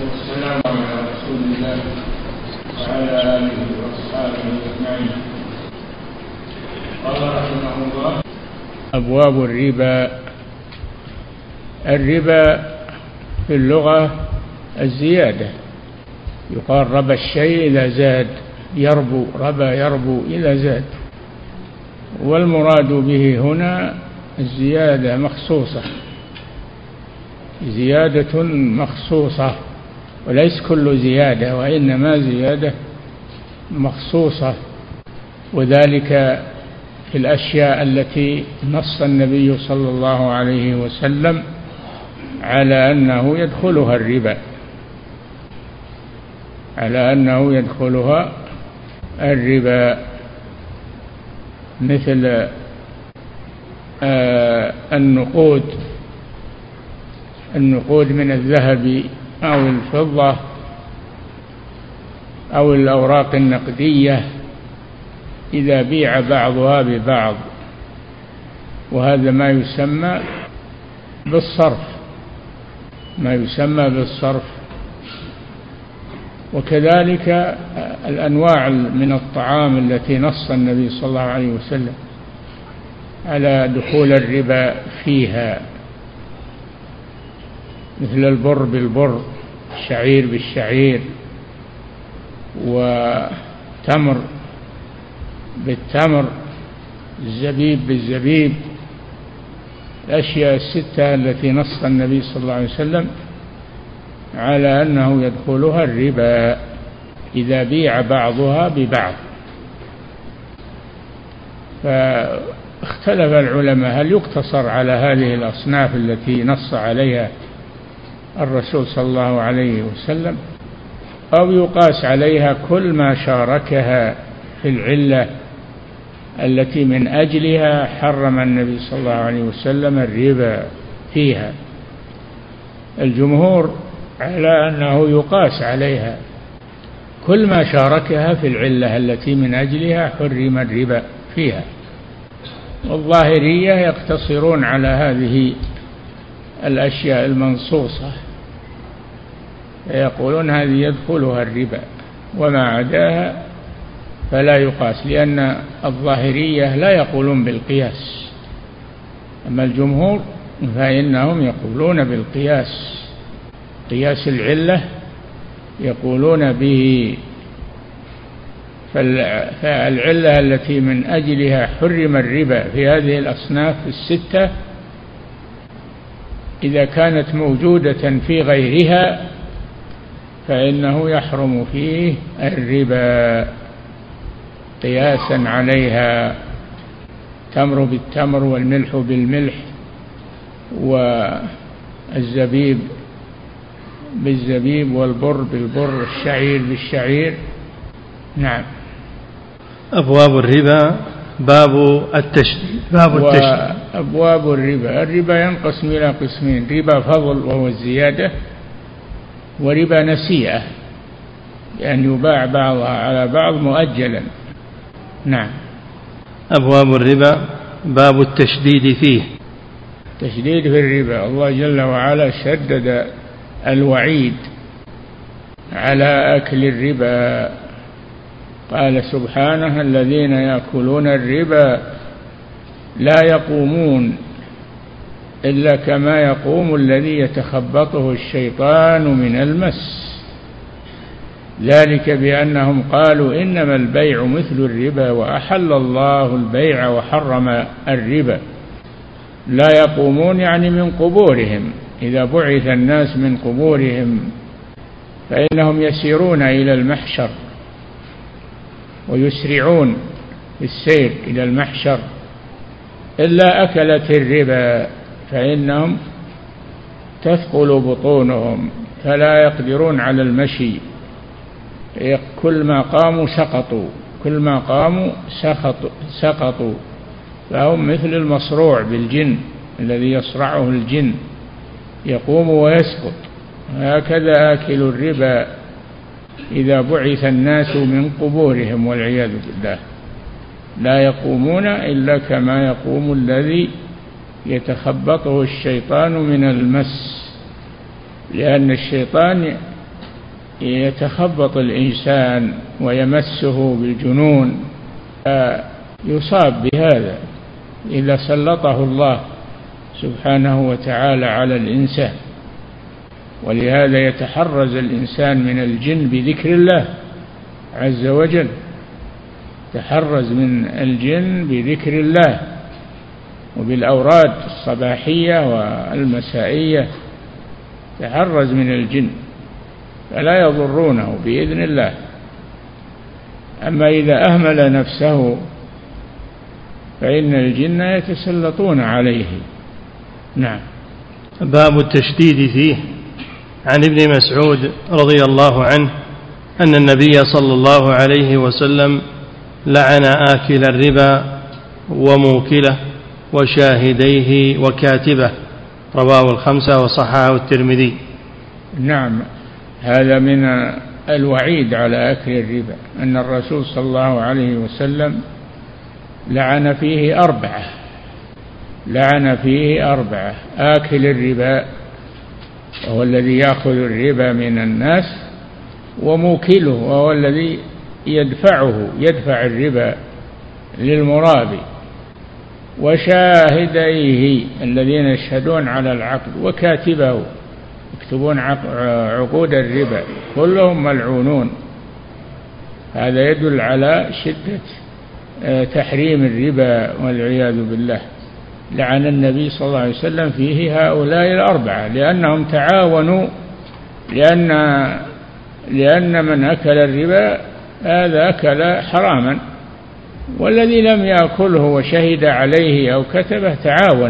والسلام على رسول الله وعلى آله وأصحابه أجمعين. قال رحمه الله: أبواب الربا. الربا في اللغة الزيادة، يقال ربا الشيء إذا زاد، يربو، ربا يربو إذا زاد، والمراد به هنا الزيادة مخصوصة، زيادة مخصوصة، وليس كل زيادة، وإنما زيادة مخصوصة، وذلك في الأشياء التي نص النبي صلى الله عليه وسلم على أنه يدخلها الربا، على أنه يدخلها الربا، مثل النقود من الذهب أو الفضة أو الأوراق النقدية إذا بيع بعضها ببعض، وهذا ما يسمى بالصرف، ما يسمى بالصرف. وكذلك الأنواع من الطعام التي نص النبي صلى الله عليه وسلم على دخول الربا فيها، مثل البر بالبر، الشعير بالشعير، وتمر بالتمر، الزبيب بالزبيب، الأشياء الستة التي نص النبي صلى الله عليه وسلم على أنه يدخلها الربا إذا بيع بعضها ببعض. فاختلف العلماء هل يقتصر على هذه الأصناف التي نص عليها الرسول صلى الله عليه وسلم، أو يقاس عليها كل ما شاركها في العلة التي من أجلها حرم النبي صلى الله عليه وسلم الربا فيها. الجمهور على أنه يقاس عليها كل ما شاركها في العلة التي من أجلها حرم الربا فيها، والظاهرية يقتصرون على هذه الأشياء المنصوصة، يقولون هذه يدخلها الربا، وما عداها فلا يقاس، لأن الظاهرية لا يقولون بالقياس، أما الجمهور فإنهم يقولون بالقياس، قياس العلة يقولون به. فالعلة التي من أجلها حرم الربا في هذه الأصناف الستة إذا كانت موجودة في غيرها فإنه يحرم فيه الربا قياسا عليها، تمر بالتمر، والملح بالملح، والزبيب بالزبيب، والبر بالبر، الشعير بالشعير. نعم. أبواب الربا. باب التشديد. أبواب الربا ينقسم إلى قسمين: ربا فضل وهو الزيادة، وربا نسيئة لأن يباع بعضها على بعض مؤجلا. نعم. أبواب الربا. باب التشديد فيه. تشديد في الربا، الله جل وعلا شدد الوعيد على أكل الربا، قال سبحانه: الذين يأكلون الربا لا يقومون إلا كما يقوم الذي يتخبطه الشيطان من المس، ذلك بأنهم قالوا إنما البيع مثل الربا وأحل الله البيع وحرم الربا. لا يقومون يعني من قبورهم، إذا بعث الناس من قبورهم فإنهم يسيرون إلى المحشر ويسرعون في السير إلى المحشر، إلا أكلت الربا فإنهم تثقل بطونهم فلا يقدرون على المشي، كل ما قاموا سقطوا، كل ما قاموا سقطوا، فهم مثل المصروع بالجن الذي يصرعه الجن، يقوم ويسقط. هكذا آكل الربا إذا بعث الناس من قبورهم والعياذ بالله، لا يقومون إلا كما يقوم الذي يتخبطه الشيطان من المس، لأن الشيطان يتخبط الإنسان ويمسه بالجنون يصاب بهذا إذا سلطه الله سبحانه وتعالى على الإنسان. ولهذا يتحرز الإنسان من الجن بذكر الله عز وجل، تحرز من الجن بذكر الله وبالأوراد الصباحية والمسائية، تحرز من الجن فلا يضرونه بإذن الله. أما إذا أهمل نفسه فإن الجن يتسلطون عليه. نعم. باب التشديد فيه. عن ابن مسعود رضي الله عنه أن النبي صلى الله عليه وسلم لعن آكل الربا وموكله وشاهديه وكاتبه، رواه الخمسة وصححه الترمذي. نعم، هذا من الوعيد على أكل الربا، أن الرسول صلى الله عليه وسلم لعن فيه أربعة: آكل الربا وهو الذي يأخذ الربا من الناس، وموكله وهو الذي يدفع الربا للمرابي، وشاهديه الذين يشهدون على العقد، وكاتبه يكتبون عقود الربا، كلهم ملعونون. هذا يدل على شدة تحريم الربا والعياذ بالله. لعن النبي صلى الله عليه وسلم فيه هؤلاء الأربعة لأنهم تعاونوا، لأن من أكل الربا هذا أكل حراما، والذي لم يأكله وشهد عليه أو كتبه تعاون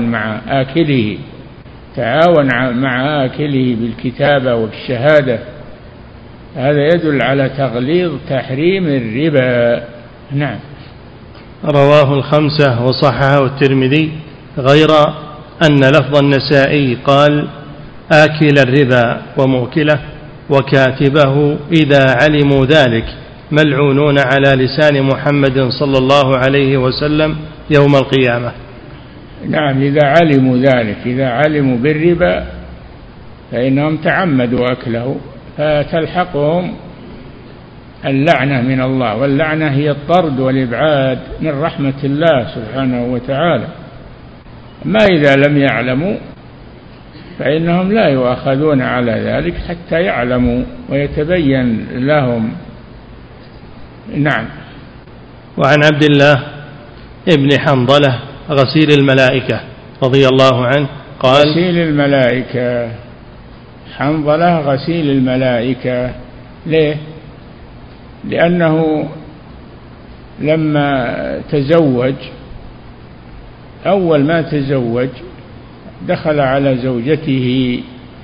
مع آكله بالكتابة والشهادة. هذا يدل على تغليظ تحريم الربا. نعم. رواه الخمسة وصححه الترمذي، غير أن لفظ النسائي قال: آكل الربا وموكله وكاتبه إذا علموا ذلك ملعونون على لسان محمد صلى الله عليه وسلم يوم القيامة. نعم، إذا علموا ذلك، إذا علموا بالربا فإنهم تعمدوا أكله، فتلحقهم اللعنة من الله، واللعنة هي الطرد والإبعاد من رحمة الله سبحانه وتعالى. ما إذا لم يعلموا فإنهم لا يؤاخذون على ذلك حتى يعلموا ويتبين لهم. نعم. وعن عبد الله ابن حنظلة غسيل الملائكة رضي الله عنه قال: غسيل الملائكة، حنظلة غسيل الملائكة. ليه؟ لأنه لما تزوج، أول ما تزوج دخل على زوجته،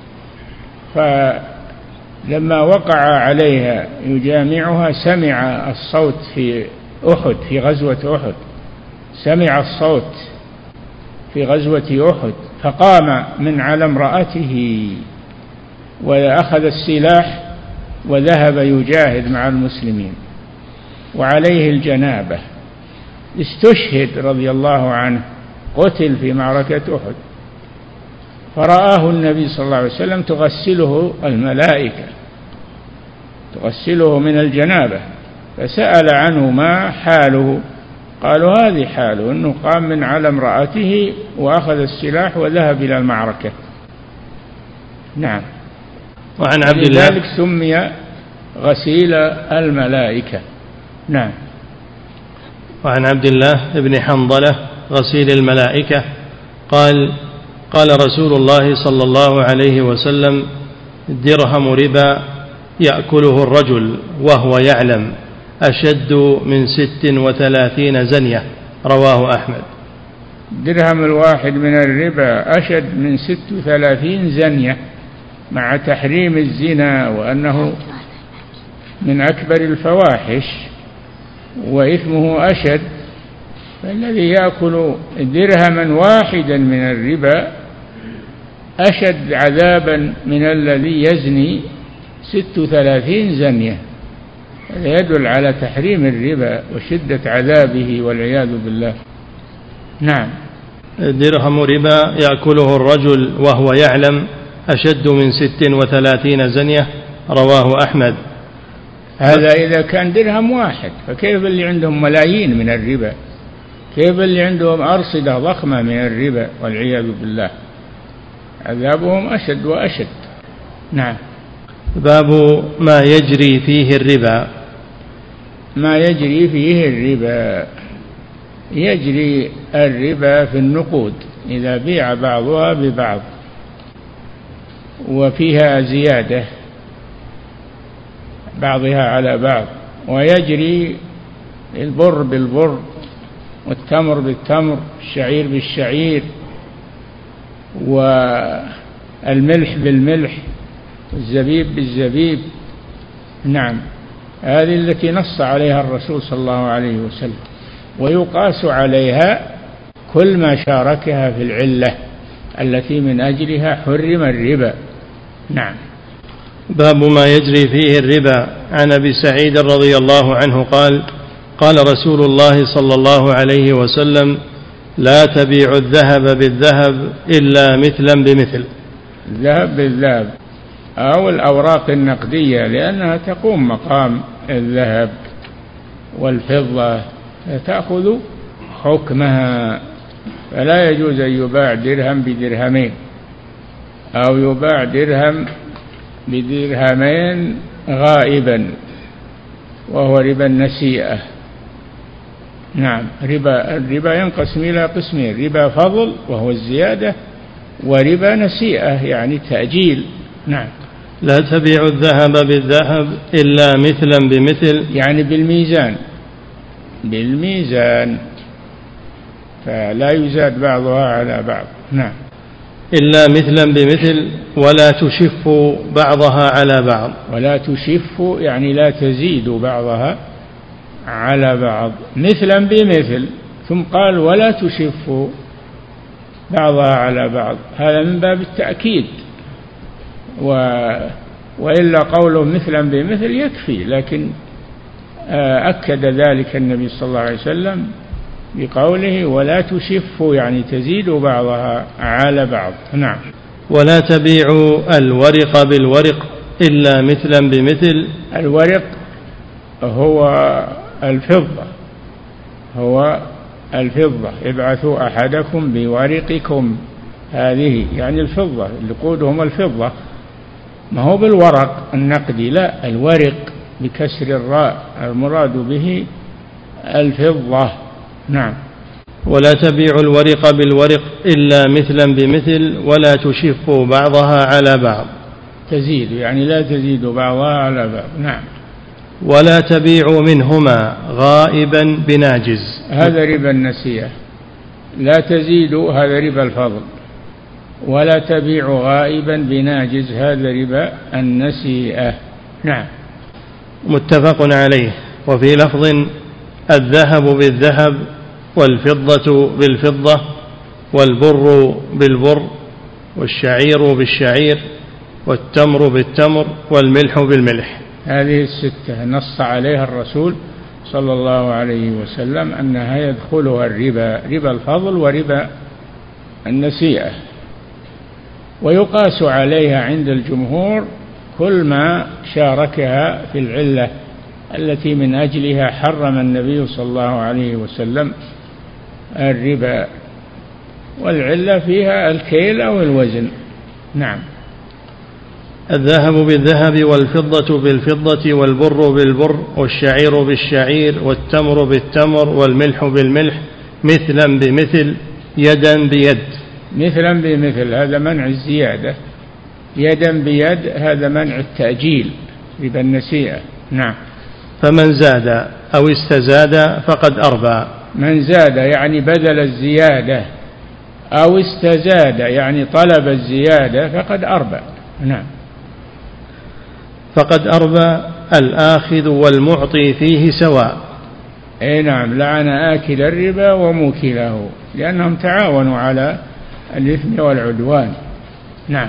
فلما وقع عليها يجامعها سمع الصوت في أحد، في غزوة أحد، سمع الصوت في غزوة أحد، فقام من على امرأته وأخذ السلاح وذهب يجاهد مع المسلمين، وعليه الجنابة، استشهد رضي الله عنه، قتل في معركة أحد. فرآه النبي صلى الله عليه وسلم تغسله الملائكة، تغسله من الجنابة، فسأل عنه ما حاله، قالوا هذه حاله، أنه قام من على امرأته وأخذ السلاح وذهب إلى المعركة. نعم. وعن عبد الله لذلك سمي غسيل الملائكة. نعم. وعن عبد الله ابن حنظلة غسيل الملائكة قال: قال رسول الله صلى الله عليه وسلم: درهم ربا يأكله الرجل وهو يعلم أشد من 36 زنية، رواه أحمد. درهم الواحد من الربا أشد من 36 زنية، مع تحريم الزنا وأنه من أكبر الفواحش وإثمه أشد. فالذي يأكل درهما واحدا من الربا أشد عذابا من الذي يزني 36 زنية. هذا يدل على تحريم الربا وشدة عذابه والعياذ بالله. نعم. درهم ربا يأكله الرجل وهو يعلم أشد من 36 زنية، رواه أحمد. هذا إذا كان درهم واحد، فكيف اللي عندهم ملايين من الربا؟ كيف اللي عندهم أرصدة ضخمة من الربا والعياذ بالله؟ عذابهم أشد وأشد. نعم. باب ما يجري فيه الربا. ما يجري فيه الربا: يجري الربا في النقود إذا بيع بعضها ببعض وفيها زيادة بعضها على بعض، ويجري البر بالبر والتمر بالتمر، الشعير بالشعير، والملح بالملح، والزبيب بالزبيب. نعم، هذه التي نص عليها الرسول صلى الله عليه وسلم، ويقاس عليها كل ما شاركها في العلة التي من أجلها حرم الربا. نعم. باب ما يجري فيه الربا. عن أبي سعيد رضي الله عنه قال: قال رسول الله صلى الله عليه وسلم: لا تبيعوا الذهب بالذهب إلا مثلا بمثل. الذهب بالذهب أو الأوراق النقدية، لأنها تقوم مقام الذهب والفضة، تأخذ حكمها، فلا يجوز أن يباع درهم بدرهمين أو يباع درهم بدرهمين غائبا، وهو ربا النسيئة. نعم. الربا ينقسم إلى قسمين: ربا فضل وهو الزيادة، وربا نسيئة يعني تأجيل. نعم. لا تبيع الذهب بالذهب إلا مثلا بمثل، يعني بالميزان فلا يزاد بعضها على بعض. نعم. إلا مثلا بمثل ولا تشف بعضها على بعض. ولا تشف يعني لا تزيد بعضها على بعض، مثلا بمثل، ثم قال ولا تشف بعضها على بعض، هذا من باب التأكيد، وإلا قوله مثلا بمثل يكفي، لكن أكد ذلك النبي صلى الله عليه وسلم بقوله ولا تشف يعني تزيد بعضها على بعض. نعم. ولا تبيعوا الورق بالورق إلا مثلا بمثل. الورق هو الفضة، ابعثوا أحدكم بورقكم، هذه يعني الفضة، لقودهم الفضة، ما هو بالورق النقدي، لا، الورق بكسر الراء، المراد به الفضة. نعم. ولا تبيعوا الورق بالورق إلا مثلا بمثل ولا تشفوا بعضها على بعض، تزيد يعني لا تزيد بعضها على بعض. نعم. ولا تبيعوا منهما غائبا بناجز، هذا ربا النسيئة، لا تزيد هذا ربا الفضل، ولا تبيعوا غائبا بناجز هذا ربا النسيئة. نعم. متفق عليه. وفي لفظ: الذهب بالذهب والفضة بالفضة والبر بالبر والشعير بالشعير والتمر بالتمر والملح بالملح. هذه الستة نص عليها الرسول صلى الله عليه وسلم أنها يدخلها الربا، ربا الفضل وربا النسيئة، ويقاس عليها عند الجمهور كل ما شاركها في العلة التي من أجلها حرم النبي صلى الله عليه وسلم الربا، والعلة فيها الكيل أو الوزن. نعم. الذهب بالذهب والفضة بالفضة والبر بالبر والشعير بالشعير والتمر بالتمر والملح بالملح مثلا بمثل يدا بيد. مثلا بمثل هذا منع الزيادة، يدا بيد هذا منع التأجيل، ربا النسيئة. نعم. فمن زاد أو استزاد فقد أربى. من زاد يعني بدل الزيادة، أو استزاد يعني طلب الزيادة فقد أربى. نعم. فقد أربى الآخذ والمعطي فيه سواء. أي نعم، لعن آكل الربا وموكله، لأنهم تعاونوا على الإثم والعدوان. نعم.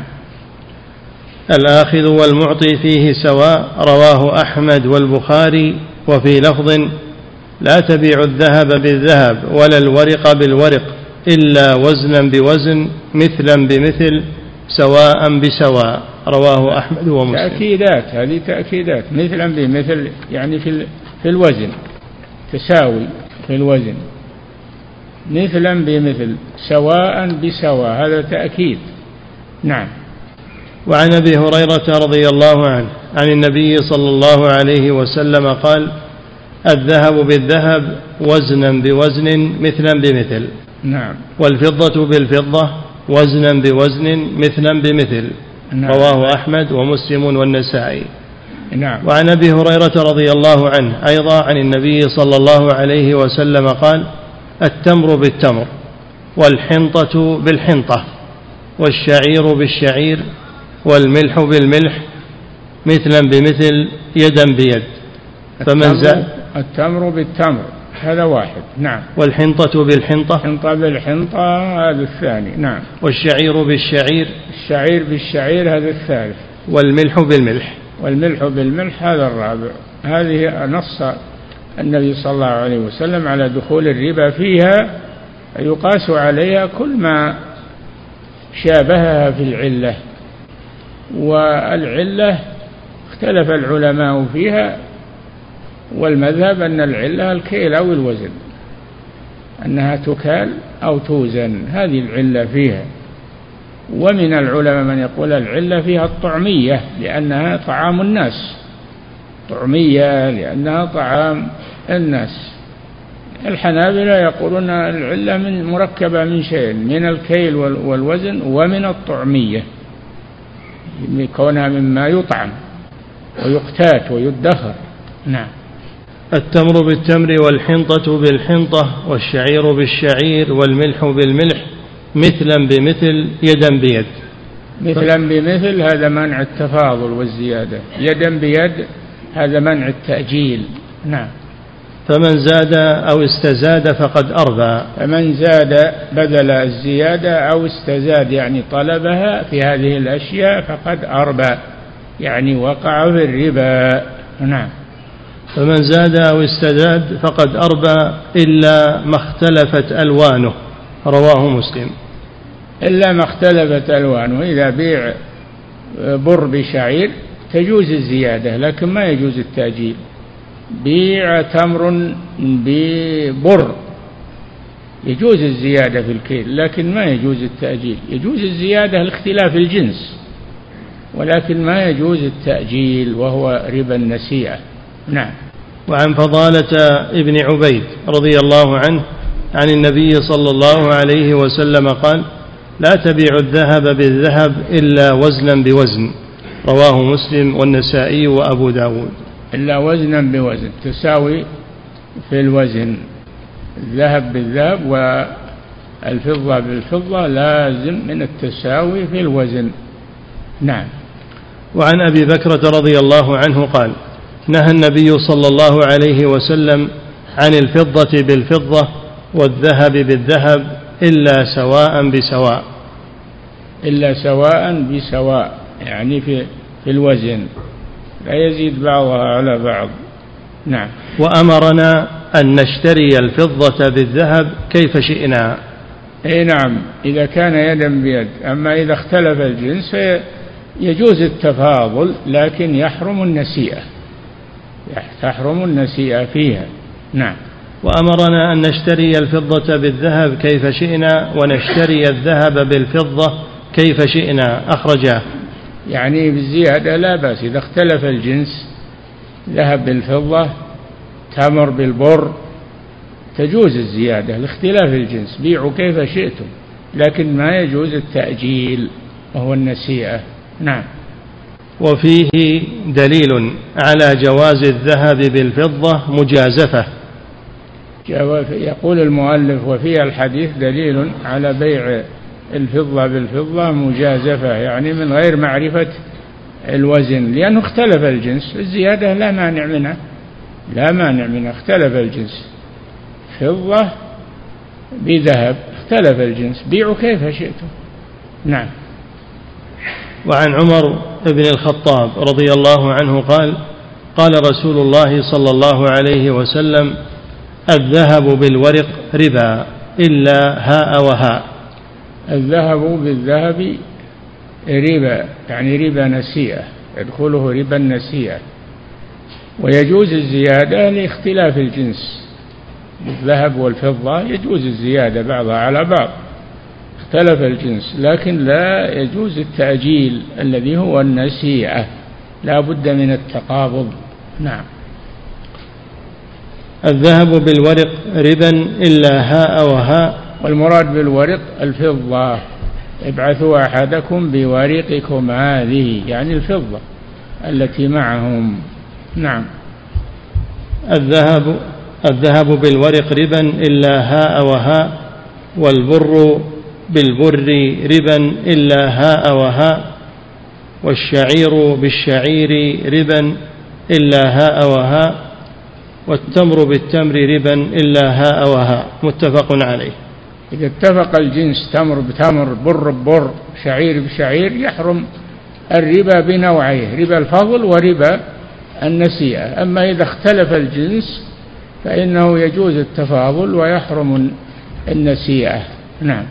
الآخذ والمعطي فيه سواء. رواه أحمد والبخاري. وفي لفظ: لا تبيع الذهب بالذهب ولا الورق بالورق إلا وزنا بوزن مثلا بمثل سواء بسواء. رواه أحمد ومسلم. تأكيدات، هذه تأكيدات، مثلا بمثل، يعني في الوزن تساوي في الوزن، مثلا بمثل، سواء بسواء، هذا تأكيد. نعم. وعن أبي هريرة رضي الله عنه عن النبي صلى الله عليه وسلم قال: الذهب بالذهب وزنا بوزن مثلا بمثل. نعم. والفضة بالفضة وزنا بوزن مثلا بمثل. نعم. رواه أحمد ومسلم والنسائي. نعم. وعن أبي هريرة رضي الله عنه أيضا عن النبي صلى الله عليه وسلم قال: التمر بالتمر والحنطة بالحنطة والشعير بالشعير والملح بالملح مثلا بمثل يدا بيد. فمن زاد التمر بالتمر هذا واحد. نعم. والحنطة بالحنطة، الحنطة بالحنطة هذا الثاني. نعم. والشعير بالشعير، الشعير بالشعير هذا الثالث. والملح بالملح، والملح بالملح هذا الرابع. هذه نص النبي صلى الله عليه وسلم على دخول الربا فيها، يقاس عليها كل ما شابهها في العلة، والعلة اختلف العلماء فيها، والمذهب أن العلة الكيل أو الوزن، أنها تكال أو توزن، هذه العلة فيها. ومن العلماء من يقول العلة فيها الطعمية لأنها طعام الناس، طعمية لأنها طعام الناس. الحنابلة يقولون العلة من مركبة من شيء، من الكيل والوزن ومن الطعمية، كونها مما يطعم ويقتات ويدخر. نعم. التمر بالتمر والحنطة بالحنطة والشعير بالشعير والملح بالملح مثلا بمثل يدا بيد. مثلا بمثل هذا منع التفاضل والزيادة، يدا بيد هذا منع التأجيل. نعم. فمن زاد أو استزاد فقد أربى. فمن زاد بدل الزيادة أو استزاد يعني طلبها في هذه الأشياء فقد أربى، يعني وقع في الربا. نعم. فمن زاد أو استزاد فقد أربى إلا ما اختلفت ألوانه. رواه مسلم. إلا ما اختلفت ألوانه، إذا بيع بر بشعير تجوز الزيادة لكن ما يجوز التأجيل. بيع تمر ببر يجوز الزيادة في الكيل لكن ما يجوز التأجيل. يجوز الزيادة لاختلاف الجنس ولكن ما يجوز التأجيل وهو ربا النسيئة. نعم. وعن فضالة ابن عبيد رضي الله عنه عن النبي صلى الله عليه وسلم قال: لا تبيع الذهب بالذهب إلا وزنا بوزن. رواه مسلم والنسائي وأبو داود. إلا وزنا بوزن، تساوي في الوزن، الذهب بالذهب والفضة بالفضة لازم من التساوي في الوزن. نعم. وعن أبي بكرة رضي الله عنه قال: نهى النبي صلى الله عليه وسلم عن الفضة بالفضة والذهب بالذهب إلا سواء بسواء. إلا سواء بسواء يعني في الوزن، لا يزيد بعضها على بعض. نعم. وأمرنا أن نشتري الفضة بالذهب كيف شئنا. أي نعم، إذا كان يدا بيد. أما إذا اختلف الجنس يجوز التفاضل لكن يحرم النسيئة، تحرم النسيئة فيها. نعم. وأمرنا أن نشتري الفضة بالذهب كيف شئنا ونشتري الذهب بالفضة كيف شئنا. أخرجاه. يعني بالزيادة لا بأس، إذا اختلف الجنس، ذهب بالفضة، تمر بالبر، تجوز الزيادة لاختلاف الجنس، بيعوا كيف شئتم، لكن ما يجوز التأجيل وهو النسيئة. نعم. وفيه دليل على جواز الذهب بالفضة مجازفة. يقول المؤلف: وفي الحديث دليل على بيع الفضة بالفضة مجازفة، يعني من غير معرفة الوزن، لأنه اختلف الجنس. الزيادة لا مانع منها، لا مانع منها، اختلف الجنس، فضة بذهب اختلف الجنس، بيعوا كيف شئتم. نعم. وعن عمر بن الخطاب رضي الله عنه قال: قال رسول الله صلى الله عليه وسلم: الذهب بالورق ربا إلا هاء وهاء. الذهب بالذهب ربا، يعني ربا نسيئة، يدخله ربا النسيئة. ويجوز الزيادة لاختلاف الجنس، الذهب والفضة يجوز الزيادة بعضها على بعض، اختلف الجنس، لكن لا يجوز التأجيل الذي هو النسيئة، لا بد من التقابض. نعم. الذهب بالورق ربا إلا هاء وهاء. والمراد بالورق الفضة، ابعثوا أحدكم بورقكم هذه، يعني الفضة التي معهم. نعم. الذهب بالورق ربا إلا هاء وهاء، والبر بالبر ربا إلا هاء وهاء، والشعير بالشعير ربا إلا هاء وهاء، والتمر بالتمر ربا إلا هاء وهاء. متفق عليه. إذا اتفق الجنس تمر بتمر، بر ببر، شعير بشعير، يحرم الربا بنوعيه، ربا الفضل وربا النسيئة. أما إذا اختلف الجنس فإنه يجوز التفاضل ويحرم النسيئة. نعم.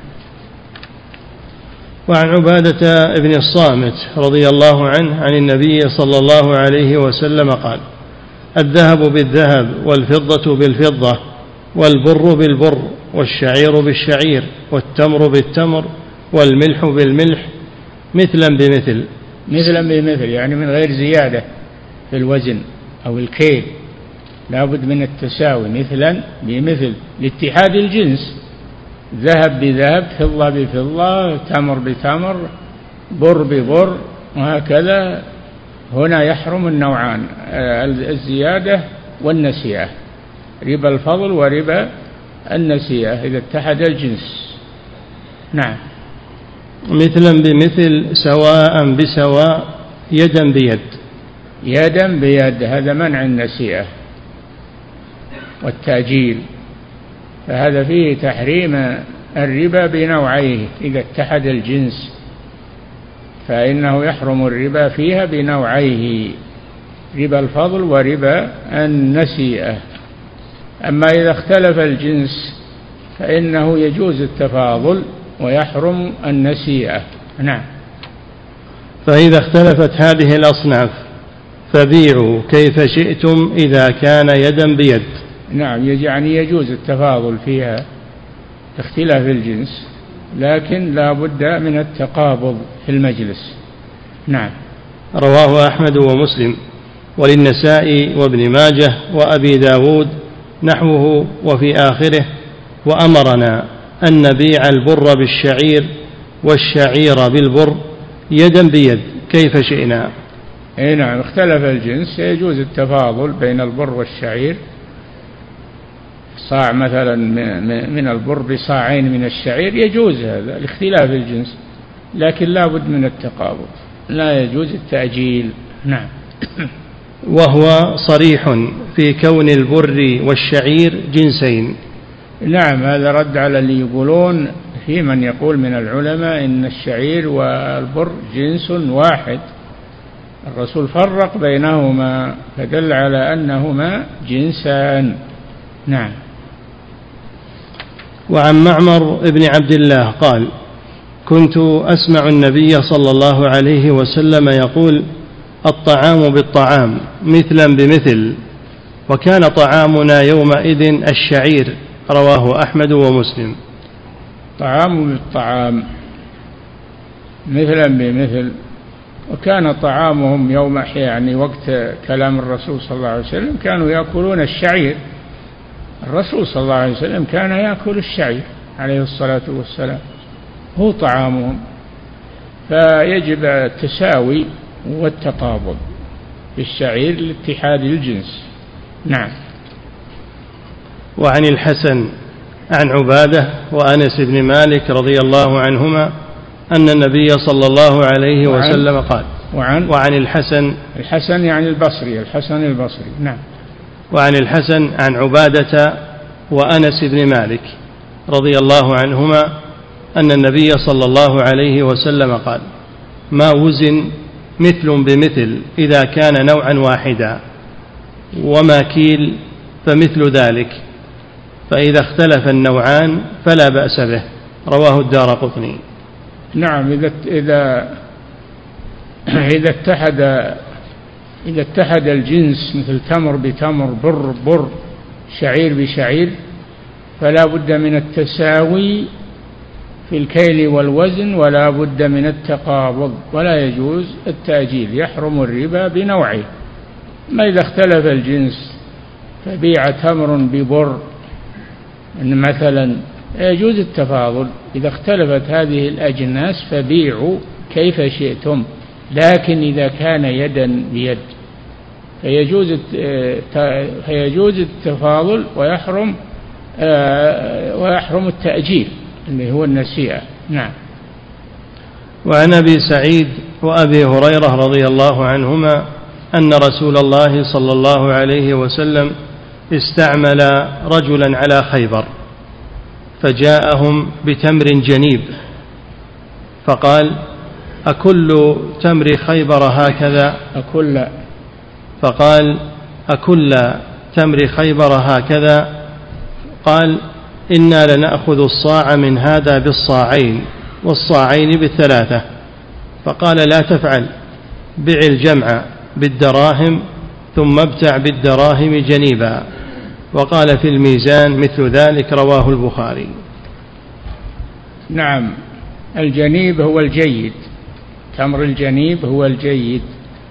وعن عبادة بن الصامت رضي الله عنه عن النبي صلى الله عليه وسلم قال: الذهب بالذهب، والفضة بالفضة، والبر بالبر، والشعير بالشعير، والتمر بالتمر، والملح بالملح، مثلا بمثل. مثلا بمثل يعني من غير زيادة في الوزن أو الكيل، لا بد من التساوي، مثلا بمثل، لاتحاد الجنس، ذهب بذهب، فضة بفضة، تمر بتمر، بر ببر، وهكذا. هنا يحرم النوعان، الزيادة والنسيئة، ربا الفضل وربا النسيئة إذا اتحد الجنس. نعم. مثلا بمثل، سواء بسواء، يدا بيد. يدا بيد هذا منع النسيئة والتأجيل، فهذا فيه تحريم الربا بنوعيه إذا اتحد الجنس، فإنه يحرم الربا فيها بنوعيه، ربا الفضل وربا النسيئة. أما إذا اختلف الجنس فإنه يجوز التفاضل ويحرم النسيئة. نعم. فإذا اختلفت هذه الأصناف فبيعوا كيف شئتم إذا كان يدا بيد. نعم، يعني يجوز التفاضل فيها اختلاف الجنس، لكن لا بد من التقابض في المجلس. نعم. رواه أحمد ومسلم وللنسائي وابن ماجه وأبي داود نحوه، وفي آخره: وأمرنا أن نبيع البر بالشعير والشعير بالبر يدا بيد كيف شئنا. أي نعم، اختلف الجنس يجوز التفاضل بين البر والشعير، صاع مثلا من البر بصاعين من الشعير، يجوز هذا لاختلاف الجنس، لكن لا بد من التقابض، لا يجوز التأجيل. نعم. وهو صريح في كون البر والشعير جنسين. نعم، هذا رد على اللي يقولون، في من يقول من العلماء إن الشعير والبر جنس واحد، الرسول فرق بينهما فدل على أنهما جنسان. نعم. وعن معمر بن عبد الله قال: كنت أسمع النبي صلى الله عليه وسلم يقول: الطعام بالطعام مثلا بمثل، وكان طعامنا يومئذ الشعير. رواه أحمد ومسلم. طعام بالطعام مثلا بمثل، وكان طعامهم يوم، يعني وقت كلام الرسول صلى الله عليه وسلم كانوا يأكلون الشعير، الرسول صلى الله عليه وسلم كان يأكل الشعير عليه الصلاة والسلام، هو طعامهم، فيجب التساوي والتقابض في الشعير لاتحاد الجنس. نعم. وعن الحسن عن عبادة وأنس بن مالك رضي الله عنهما أن النبي صلى الله عليه وسلم قال: وعن الحسن يعني البصري، الحسن البصري. نعم. وعن الحسن عن عبادة وأنس بن مالك رضي الله عنهما أن النبي صلى الله عليه وسلم قال: ما وزن مثل بمثل إذا كان نوعا واحدا، وما كيل فمثل ذلك، فإذا اختلف النوعان فلا بأس به. رواه الدارقطني. نعم، إذا إذا اتحد الجنس مثل تمر بتمر، بر بر، شعير بشعير، فلا بد من التساوي في الكيل والوزن، ولا بد من التقابض، ولا يجوز التأجيل، يحرم الربا بنوعه. ما إذا اختلف الجنس فبيع تمر ببر مثلا يجوز التفاضل. إذا اختلفت هذه الأجناس فبيعوا كيف شئتم، لكن إذا كان يدا بيد فيجوز التفاضل، ويحرم التأجيل اللي هو النسيئة. نعم. وعن أبي سعيد وأبي هريرة رضي الله عنهما أن رسول الله صلى الله عليه وسلم استعمل رجلا على خيبر فجاءهم بتمر جنيب فقال: أكل تمر خيبر هكذا؟ فقال: أكل تمر خيبر هكذا؟ قال: إنا لنأخذ الصاع من هذا بالصاعين، والصاعين بالثلاثة. فقال: لا تفعل، بع الجمع بالدراهم ثم ابتع بالدراهم جنيبا. وقال في الميزان مثل ذلك، رواه البخاري. نعم. الجنيب هو الجيد، تمر الجنيب هو الجيد.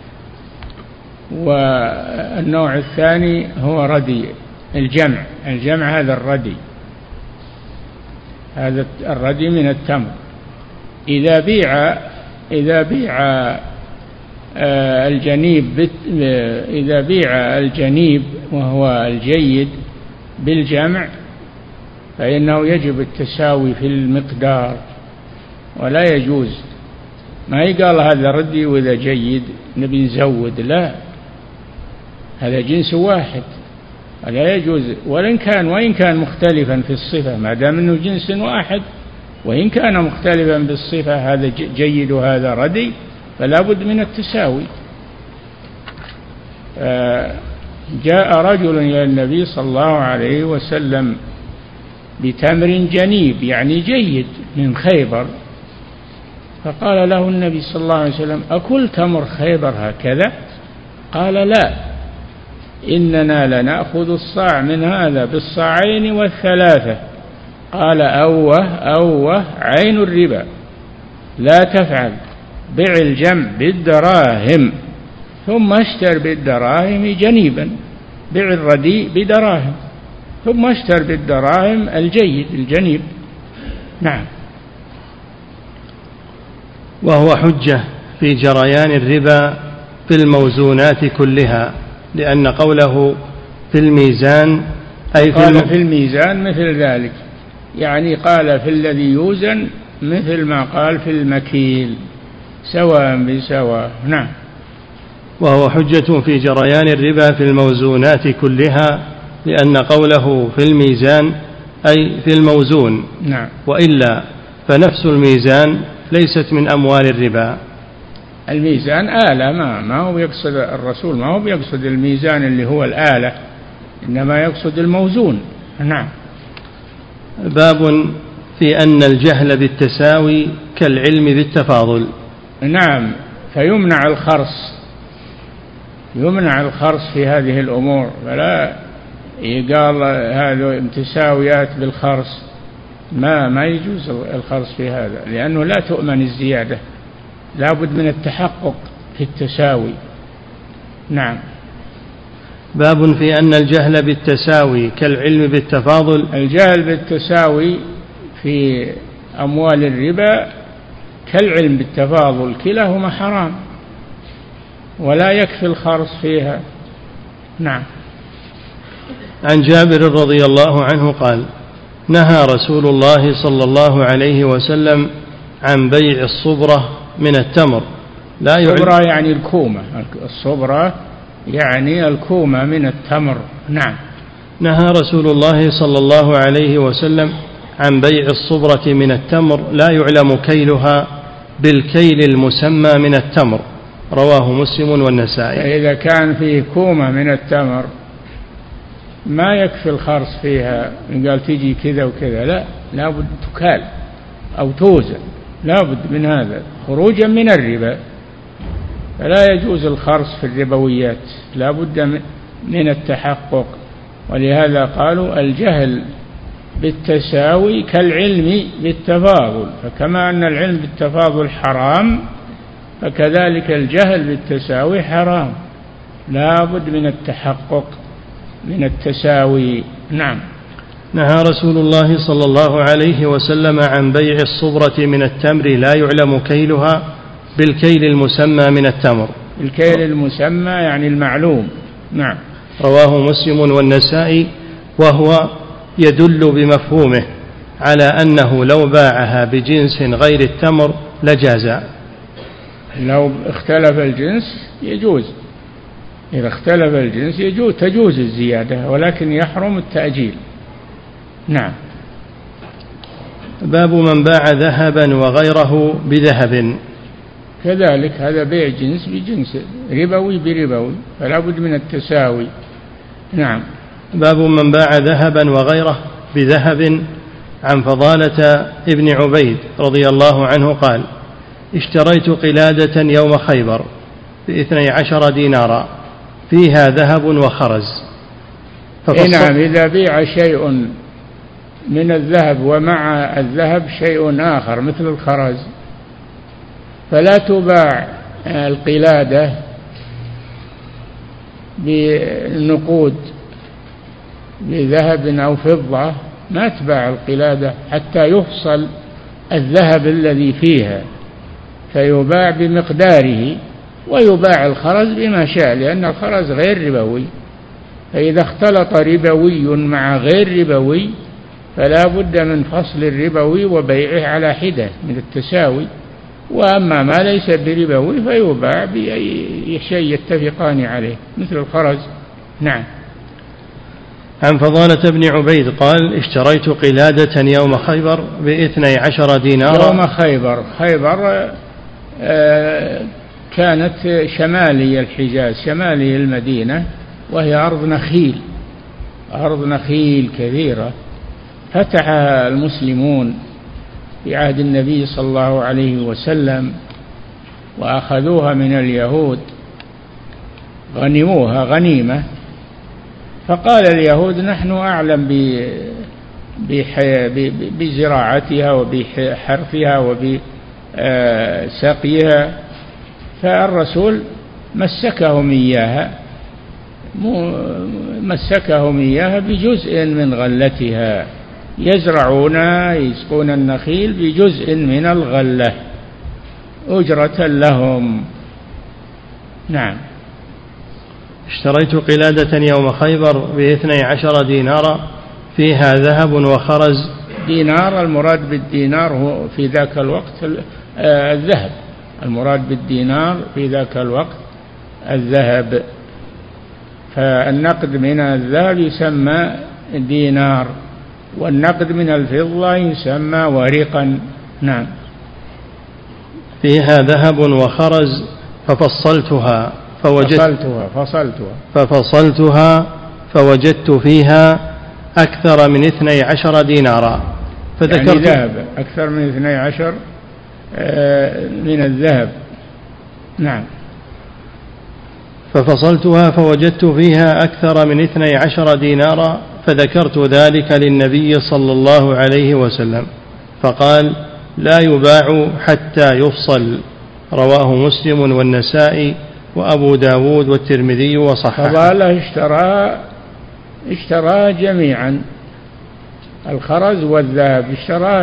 والنوع الثاني هو ردي الجمع هذا الردي، هذا الردي من التمر. إذا بيع الجنيب وهو الجيد بالجمع فإنه يجب التساوي في المقدار، ولا يجوز ما يقال هذا ردي وإذا جيد نبي نزود، لا، هذا جنس واحد، لا يجوز. وإن كان مختلفا في الصفة، ما دام أنه جنس واحد وإن كان مختلفا بالصفة، هذا جيد وهذا ردي، فلا بد من التساوي. جاء رجل إلى النبي صلى الله عليه وسلم بتمر جنيب يعني جيد من خيبر، فقال له النبي صلى الله عليه وسلم: أكل تمر خيبر هكذا؟ قال: لا، إننا لنأخذ الصاع من هذا بالصاعين والثلاثة. قال: أوه عين الربا، لا تفعل، بع الجمع بالدراهم ثم اشتر بالدراهم جنيبا، بع الرديء بدراهم ثم اشتر بالدراهم الجيد الجنيب. نعم. وهو حجة في جريان الربا في الموزونات كلها، لأن قوله في الميزان أي قال في الميزان مثل ذلك، يعني قال في الذي يوزن مثل ما قال في المكيل، سواء بسواء. نعم. وهو حجة في جريان الربا في الموزونات كلها، لأن قوله في الميزان أي في الموزون. نعم. وإلا فنفس الميزان ليست من أموال الربا. الميزان آلة، ما هو يقصد الرسول، ما هو يقصد الميزان اللي هو الآلة، إنما يقصد الموزون. نعم. باب في أن الجهل بالتساوي كالعلم بالتفاضل. نعم. فيمنع الخرص في هذه الأمور، فلا يقال هذا متساويات بالخرص، ما يجوز الخرص في هذا، لأنه لا تؤمن الزيادة، لا بد من التحقق في التساوي. نعم. باب في أن الجهل بالتساوي كالعلم بالتفاضل. الجهل بالتساوي في أموال الربا كالعلم بالتفاضل، كلاهما حرام ولا يكفي الخرص فيها. نعم. عن جابر رضي الله عنه قال: نهى رسول الله صلى الله عليه وسلم عن بيع الصبرة من التمر. الصبرة يعني الكومة، الصبرة يعني الكومة من التمر. نعم. نهى رسول الله صلى الله عليه وسلم عن بيع الصبرة من التمر لا يعلم كيلها بالكيل المسمى من التمر، رواه مسلم والنسائي. إذا كان فيه كومة من التمر ما يكفي الخرص فيها، قال تيجي كذا وكذا، لا بد تكال أو توزن، لا بد من هذا خروجا من الربا. فلا يجوز الخرص في الربويات، لا بد من التحقق. ولهذا قالوا الجهل بالتساوي كالعلم بالتفاضل، فكما أن العلم بالتفاضل حرام فكذلك الجهل بالتساوي حرام، لا بد من التحقق من التساوي. نعم. نهى رسول الله صلى الله عليه وسلم عن بيع الصبرة من التمر لا يعلم كيلها بالكيل المسمى من التمر. الكيل المسمى يعني المعلوم. نعم. رواه مسلم والنسائي، وهو يدل بمفهومه على أنه لو باعها بجنس غير التمر لجاز. لو اختلف الجنس يجوز، إذا اختلف الجنس تجوز الزيادة، ولكن يحرم التأجيل. نعم. باب من باع ذهبا وغيره بذهب. كذلك هذا بيع جنس بجنس، ربوي بربوي، فلا بد من التساوي. نعم. باب من باع ذهبا وغيره بذهب. عن فضالة ابن عبيد رضي الله عنه قال: اشتريت قلادة يوم خيبر ب12 دينارا فيها ذهب وخرز. نعم. إذا بيع شيء من الذهب ومع الذهب شيء آخر مثل الخرز، فلا تباع القلادة بالنقود بذهب أو فضة، ما تباع القلادة حتى يفصل الذهب الذي فيها فيباع بمقداره، ويباع الخرز بما شاء، لأن الخرز غير ربوي، فإذا اختلط ربوي مع غير ربوي فلا بد من فصل الربوي وبيعه على حدة من التساوي، وأما ما ليس بربوي فيباع بأي شيء يتفقان عليه مثل الخرز. نعم. عن فضالة بن عبيد قال: اشتريت قلادة يوم خيبر ب12 دينارا. يوم خيبر كانت شمالي الحجاز، شمالي المدينة، وهي أرض نخيل كثيرة، فتحها المسلمون في عهد النبي صلى الله عليه وسلم وأخذوها من اليهود، غنموها غنيمة، فقال اليهود: نحن أعلم بزراعتها وبحرثها وبسقيها، فالرسول مسكهم إياها بجزء من غلتها، يزرعون يسقون النخيل بجزء من الغلة أجرة لهم. نعم. اشتريت قلادة يوم خيبر ب12 دينارا فيها ذهب وخرز. دينار، المراد بالدينار هو في ذاك الوقت الذهب، المراد بالدينار في ذاك الوقت الذهب، فالنقد من الذهب يسمى دينار، والنقد من الفضة يسمى ورقا. نعم. فيها ذهب وخرز ففصلتها فوجدت فيها أكثر من 12 دينارا، فذكرت يعني ذهب أكثر من 12 من الذهب. نعم. ففصلتها فوجدت فيها أكثر من 12 دينارا، فذكرت ذلك للنبي صلى الله عليه وسلم فقال: لا يباع حتى يفصل. رواه مسلم والنسائي وأبو داود والترمذي وصححه. فضاله اشترى جميعا، الخرز والذهب اشتراها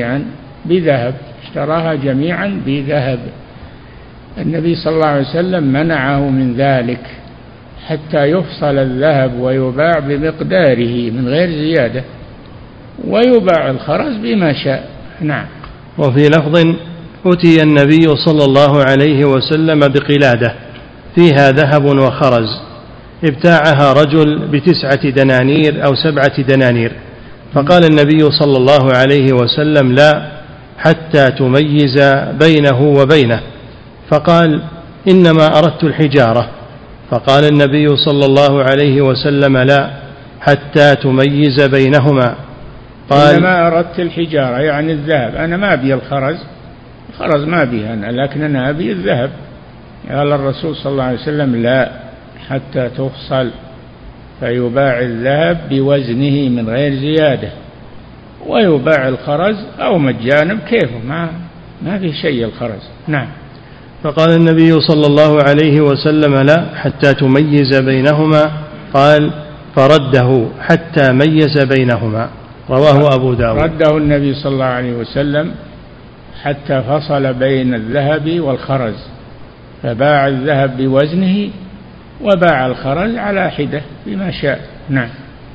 جميعا بذهب. النبي صلى الله عليه وسلم منعه من ذلك حتى يفصل الذهب ويباع بمقداره من غير زيادة، ويباع الخرز بما شاء. نعم. وفي لفظ: أتي النبي صلى الله عليه وسلم بقلادة فيها ذهب وخرز، ابتاعها رجل ب9 دنانير أو 7 دنانير، فقال النبي صلى الله عليه وسلم: لا، حتى تميز بينه وبينه. فقال: إنما أردت الحجارة. فقال النبي صلى الله عليه وسلم: لا، حتى تميز بينهما. قال: إنما أردت الحجارة يعني الذهب، أنا ما أبي الخرز ما أبي أنا، لكن أنا أبي الذهب. قال الرسول صلى الله عليه وسلم لا حتى تفصل فيباع الذهب بوزنه من غير زيادة، ويباع الخرز أو مجانا كيفه، ما في شيء الخرز. نعم. فقال النبي صلى الله عليه وسلم لا حتى تميز بينهما، قال فرده حتى ميز بينهما، رواه أبو داود. رده النبي صلى الله عليه وسلم حتى فصل بين الذهب والخرز، فباع الذهب بوزنه وباع الخرز على حدة بما شاء. نعم.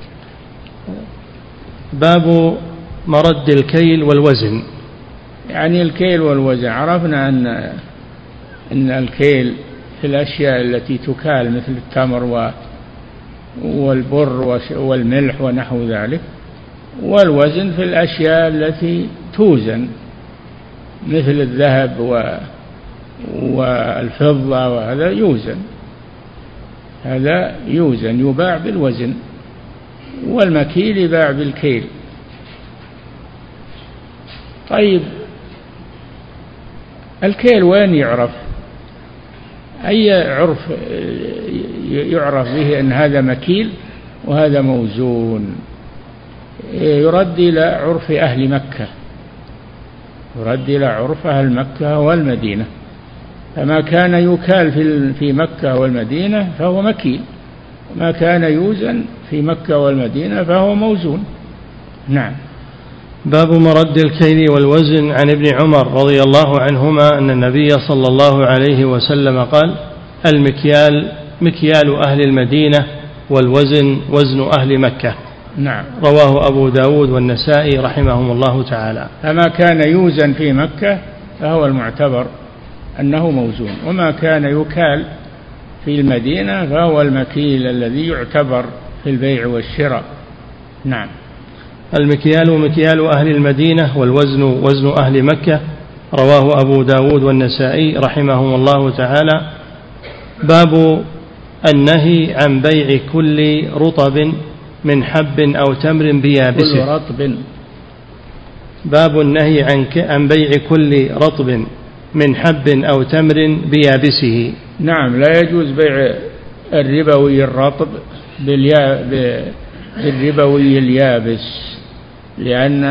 باب مرد الكيل والوزن. يعني الكيل والوزن، عرفنا أن الكيل في الأشياء التي تكال مثل التمر والبر والملح ونحو ذلك، والوزن في الأشياء التي توزن مثل الذهب والفضة، وهذا يوزن، هذا يوزن يباع بالوزن، والمكيل يباع بالكيل. طيب الكيل وين يعرف؟ أي عرف يعرف به أن هذا مكيل وهذا موزون؟ يرد إلى عرف أهل مكة، يرد إلى عرف أهل مكة والمدينة، فما كان يكال في مكة والمدينة فهو مكيل، وما كان يوزن في مكة والمدينة فهو موزون. نعم. باب مرد الكيل والوزن. عن ابن عمر رضي الله عنهما أن النبي صلى الله عليه وسلم قال المكيال مكيال أهل المدينة والوزن وزن أهل مكة. نعم. رواه أبو داود والنسائي رحمهم الله تعالى. فما كان يوزن في مكة فهو المعتبر أنه موزون، وما كان يكال في المدينة فهو المكيل الذي يعتبر في البيع والشراء. نعم. المكيال مكيال أهل المدينة والوزن وزن أهل مكة. رواه أبو داود والنسائي رحمهم الله تعالى. باب النهي عن بيع كل رطب من حب أو تمر بيابسه. كل رطب. باب النهي عن بيع كل رطب من حب أو تمر بيابسه. نعم، لا يجوز بيع الربوي الرطب بالربوي اليابس، لأن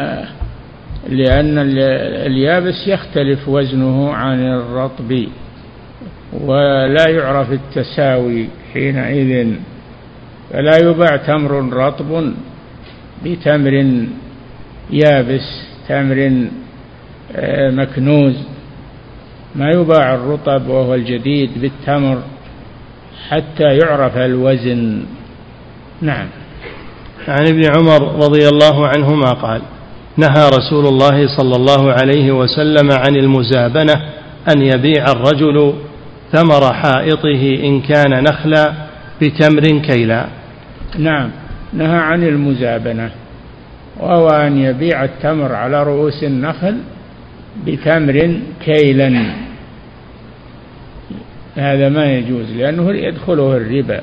اليابس يختلف وزنه عن الرطب، ولا يعرف التساوي حينئذ، فلا يباع تمر رطب بتمر يابس، تمر مكنوز، ما يباع الرطب وهو الجديد بالتمر حتى يعرف الوزن. نعم. عن ابن عمر رضي الله عنهما قال نهى رسول الله صلى الله عليه وسلم عن المزابنة، أن يبيع الرجل ثمر حائطه إن كان نخلا بتمر كيلا. نعم، نهى عن المزابنة، وهو أن يبيع التمر على رؤوس النخل بتمر كيلا، هذا ما يجوز لأنه يدخله الربا،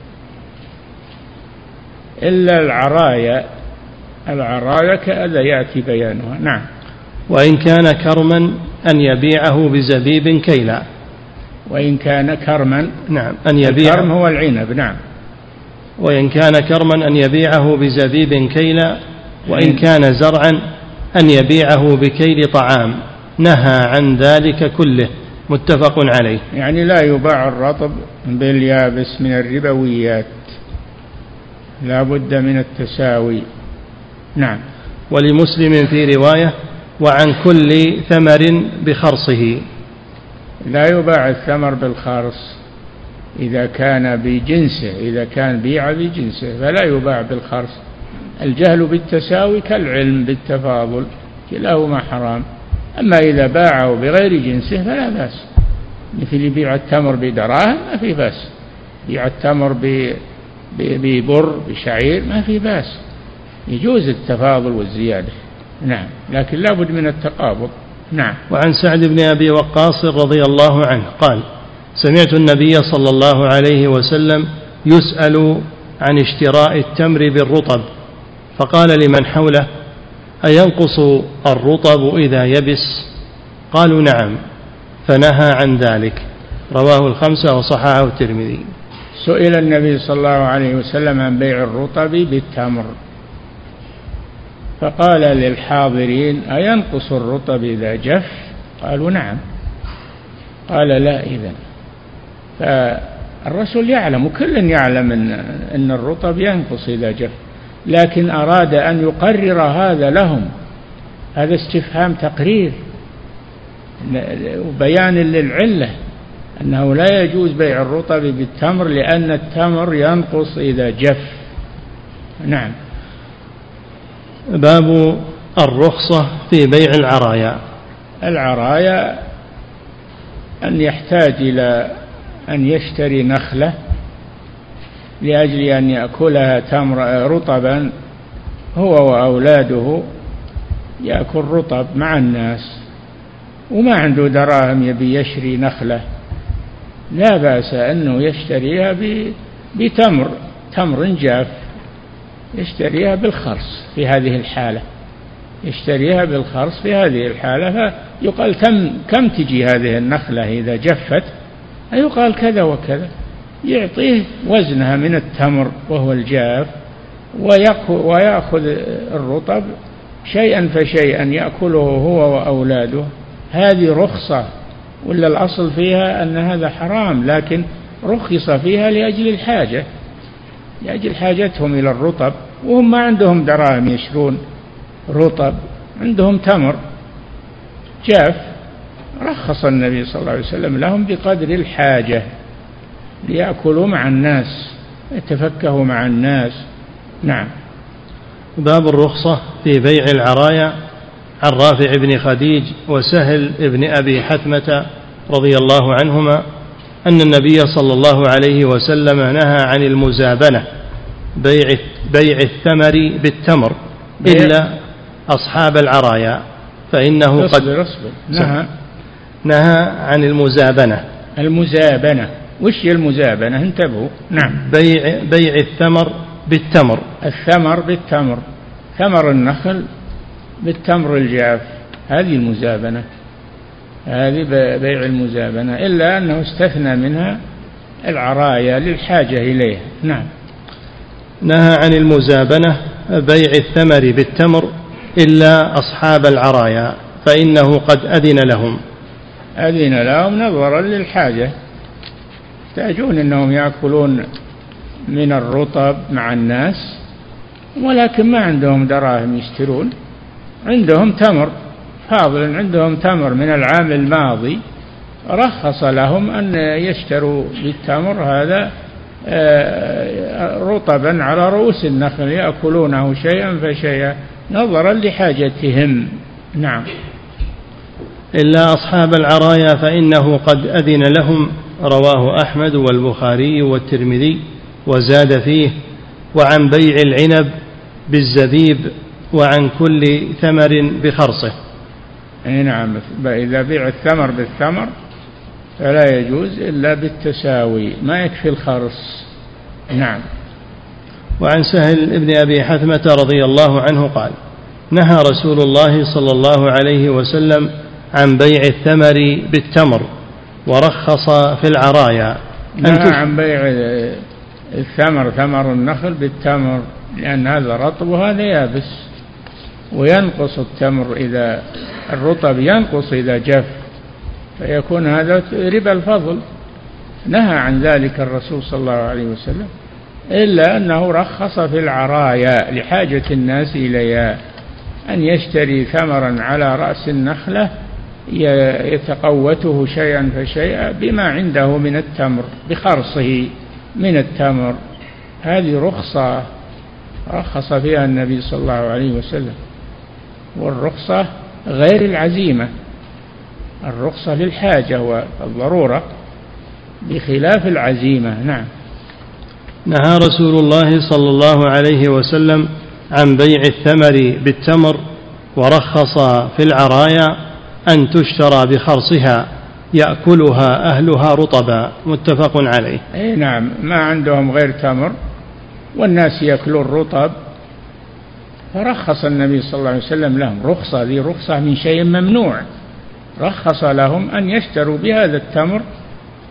إلا العرايا كذا يأتي بيانها. نعم. وإن كان كرما أن يبيعه بزبيب كيلا. وإن كان كرما، نعم، أن يبيعه، الكرم هو العنب. نعم. وإن كان كرما أن يبيعه بزبيب كيلا، وإن كان زرعا أن يبيعه بكيل طعام، نهى عن ذلك كله، متفق عليه. يعني لا يباع الرطب باليابس من الربويات، لا بد من التساوي. نعم. ولمسلم في رواية وعن كل ثمر بخرصه. لا يباع الثمر بالخرص إذا كان بجنسه، إذا كان بيع بجنسه فلا يباع بالخرص. الجهل بالتساوي كالعلم بالتفاضل، كلاهما حرام. أما إذا باعه بغير جنسه فلا بأس، مثل يبيع التمر بدراهم ما في بأس، يبيع التمر ببر بشعير ما في بأس، يجوز التفاضل والزيادة. نعم، لكن لا بد من التقابض. نعم. وعن سعد بن أبي وقاص رضي الله عنه قال سمعت النبي صلى الله عليه وسلم يسأل عن اشتراء التمر بالرطب، فقال لمن حوله أينقص الرطب إذا يبس؟ قالوا نعم، فنهى عن ذلك. رواه الخمسة وصححه الترمذي. سئل النبي صلى الله عليه وسلم عن بيع الرطب بالتمر فقال للحاضرين: أينقص الرطب إذا جف؟ قالوا: نعم. قال: لا. إذن فالرسول يعلم وكل يعلم أن الرطب ينقص إذا جف، لكن أراد أن يقرر هذا لهم، هذا استفهام تقرير وبيان للعلة أنه لا يجوز بيع الرطب بالتمر لأن التمر ينقص إذا جف. نعم. باب الرخصة في بيع العرايا. العرايا أن يحتاج إلى أن يشتري نخلة لأجل أن يأكلها تمر رطبا هو وأولاده، يأكل رطب مع الناس وما عنده دراهم يبي يشري نخلة، لا بأس أنه يشتريها تمر جاف، يشتريها بالخرص في هذه الحالة، يشتريها بالخرص في هذه الحالة. فيقال: كم تجي هذه النخلة إذا جفت؟ يقال كذا وكذا، يعطيه وزنها من التمر وهو الجاف، ويأخذ الرطب شيئا فشيئا يأكله هو وأولاده. هذه رخصة، ولا الأصل فيها أن هذا حرام، لكن رخص فيها لأجل الحاجة، لأجل حاجتهم إلى الرطب، وهم ما عندهم دراهم يشرون رطب، عندهم تمر جاف، رخص النبي صلى الله عليه وسلم لهم بقدر الحاجة ليأكلوا مع الناس، يتفكهوا مع الناس. نعم. باب الرخصة في بيع العرايا. عن رافع بن خديج وسهل بن أبي حثمة رضي الله عنهما أن النبي صلى الله عليه وسلم نهى عن المزابنة، بيع الثمر بالتمر إلا أصحاب العرايا، فإنه قد نهى عن المزابنة. وش المزابنة؟ انتبهوا. نعم. بيع الثمر بالتمر. الثمر بالتمر، ثمر النخل بالتمر الجاف، هذه المزابنة، هذه بيع المزابنة، إلا أنه استثنى منها العرايا للحاجة إليها. نعم. نهى عن المزابنة بيع الثمر بالتمر إلا أصحاب العرايا، فإنه قد أذن لهم نظرا للحاجة، يحتاجون أنهم يأكلون من الرطب مع الناس، ولكن ما عندهم دراهم يشترون، عندهم تمر فاضل، عندهم تمر من العام الماضي، رخص لهم أن يشتروا بالتمر هذا رطبا على رؤوس النخل يأكلونه شيئا فشيئا نظرا لحاجتهم. نعم. إلا أصحاب العرايا فإنه قد أذن لهم. رواه أحمد والبخاري والترمذي، وزاد فيه: وعن بيع العنب بالزبيب، وعن كل ثمر بخرصه. نعم. إذا بيع الثمر بالثمر فلا يجوز إلا بالتساوي، ما يكفي الخرص. نعم. وعن سهل بن أبي حثمة رضي الله عنه قال: نهى رسول الله صلى الله عليه وسلم عن بيع الثمر بالتمر، ورخص في العرايا. نهى عن بيع الثمر، ثمر النخل بالتمر، لأن هذا رطب وهذا يابس، وينقص التمر إذا الرطب ينقص إذا جف، فيكون هذا ربا الفضل. نهى عن ذلك الرسول صلى الله عليه وسلم، إلا أنه رخص في العرايا لحاجة الناس إليها، أن يشتري ثمرا على رأس النخلة يتقوته شيئا فشيئا بما عنده من التمر، بخرصه من التمر. هذه رخصة رخص فيها النبي صلى الله عليه وسلم، والرخصة غير العزيمة، الرخصة للحاجة والضرورة بخلاف العزيمة. نعم. نهى رسول الله صلى الله عليه وسلم عن بيع الثمر بالتمر، ورخص في العرايا أن تشترى بخرصها يأكلها أهلها رطبا. متفق عليه. نعم. ما عندهم غير تمر والناس يأكلون رطب، فرخص النبي صلى الله عليه وسلم لهم رخصة، ذي رخصة من شيء ممنوع، رخص لهم أن يشتروا بهذا التمر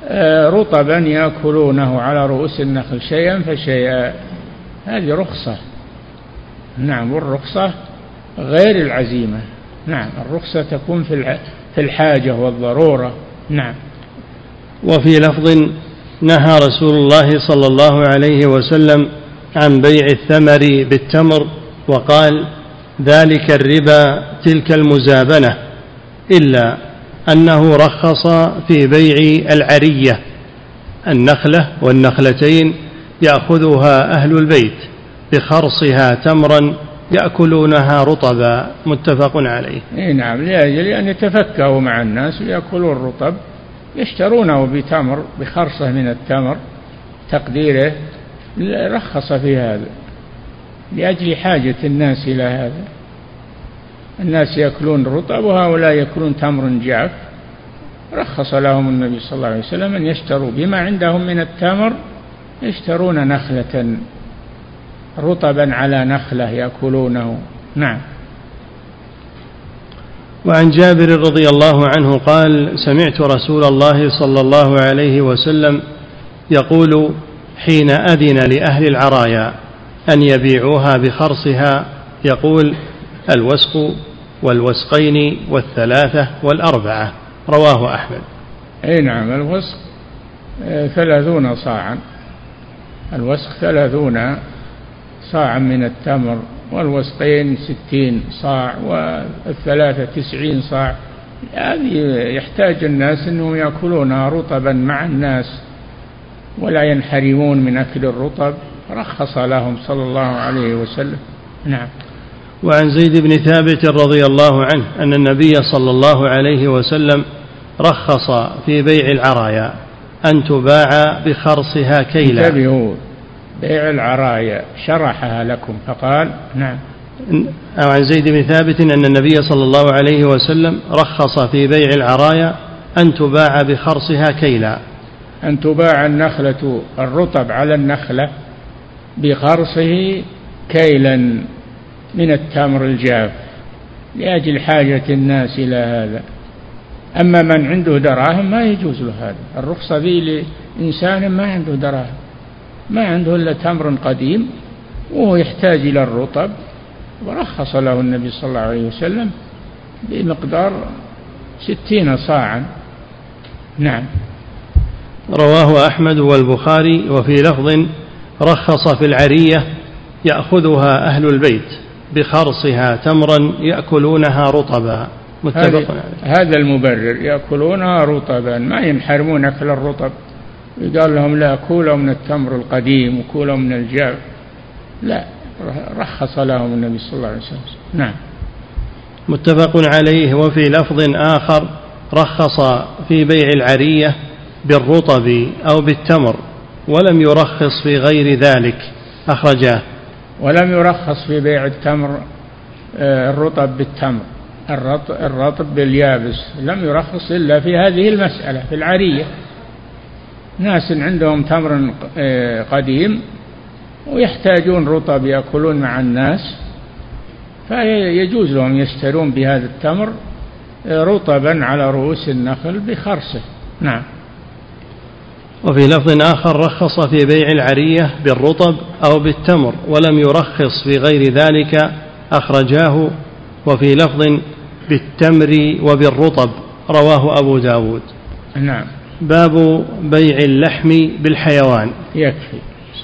رطبا يأكلونه على رؤوس النخل شيئا فشيئا، هذه رخصة. نعم، والرخصة غير العزيمة. نعم، الرخصة تكون في الحاجة والضرورة. نعم. وفي لفظ: نهى رسول الله صلى الله عليه وسلم عن بيع الثمر بالتمر، وقال: ذلك الربا تلك المزابنة، إلا أنه رخص في بيع العرية، النخلة والنخلتين يأخذها أهل البيت بخرصها تمرا يأكلونها رطبا، متفق عليه. نعم، لأجل أن يتفكهوا مع الناس ويأكلوا الرطب، يشترونه بتمر، بخرصة من التمر تقديره، رخص في هذا لأجل حاجة الناس إلى هذا. الناس يأكلون الرطب وهؤلاء يأكلون تمر جاف، رخص لهم النبي صلى الله عليه وسلم أن يشتروا بما عندهم من التمر، يشترون نخلة رطبا على نخلة يأكلونه. نعم. وعن جابر رضي الله عنه قال: سمعت رسول الله صلى الله عليه وسلم يقول حين أذن لأهل العرايا أن يبيعوها بخرصها، يقول: الوسق والوسقين والثلاثة والأربعة، رواه أحمد. أي نعم، الوسق 30 صاعا، الوسق 30 صاعا من التمر، والوسقين 60 صاع، والثلاثة 90 صاع. هذه يحتاج الناس أنهم يأكلونها رطبا مع الناس ولا ينحرمون من أكل الرطب، رخص لهم صلى الله عليه وسلم. نعم. وعن زيد بن ثابت رضي الله عنه أن النبي صلى الله عليه وسلم رخص في بيع العرايا أن تباع بخرصها كيلا. انتبهوا، بيع العرايا شرحها لكم فقال. نعم. عن زيد بن ثابت أن النبي صلى الله عليه وسلم رخص في بيع العرايا أن تباع بخرصها كيلا، أن تباع النخلة الرطب على النخلة بخرصه كيلا من التمر الجاف لأجل حاجة الناس إلى هذا. أما من عنده دراهم ما يجوز له هذا، الرخصة ذي لإنسان ما عنده دراهم، ما عنده إلا تمر قديم وهو يحتاج إلى الرطب، ورخص له النبي صلى الله عليه وسلم بمقدار 60 صاعا. نعم. رواه أحمد والبخاري. وفي لفظ: رخص في العرية يأخذها أهل البيت بخرصها تمرا يأكلونها رطبا، متفق عليه. هذا المبرر، يأكلونها رطبا، ما ينحرمون أكل الرطب، يقال لهم لا، كولوا من التمر القديم وكولوا من الجاف، لا، رخص لهم النبي صلى الله عليه وسلم. نعم. متفق عليه. وفي لفظ آخر: رخص في بيع العرية بالرطب أو بالتمر، ولم يرخص في غير ذلك، أخرجاه. ولم يرخص في بيع التمر الرطب بالتمر، الرطب باليابس، لم يرخص إلا في هذه المسألة، في العرية. ناس عندهم تمر قديم ويحتاجون رطب يأكلون مع الناس، فيجوز لهم يشترون بهذا التمر رطبا على رؤوس النخل بخرصه. نعم. وفي لفظ آخر: رخص في بيع العرية بالرطب أو بالتمر، ولم يرخص في غير ذلك، أخرجاه. وفي لفظ: بالتمر وبالرطب، رواه أبو داود. نعم. باب بيع اللحم بالحيوان. يكفي.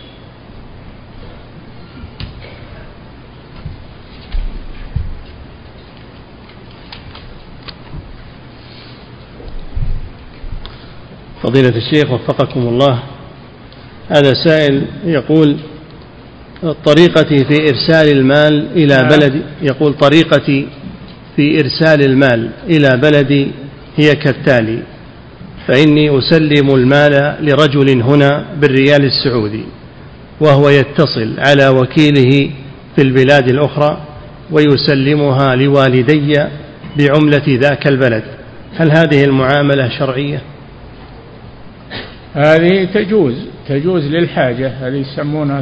فضيلة الشيخ وفقكم الله، هذا سائل يقول: طريقتي في إرسال المال إلى بلدي، يقول: طريقتي في إرسال المال إلى بلدي هي كالتالي: فإني أسلم المال لرجل هنا بالريال السعودي، وهو يتصل على وكيله في البلاد الأخرى ويسلمها لوالدي بعملة ذاك البلد، هل هذه المعاملة شرعية؟ هذه تجوز للحاجة، هذه يسمونها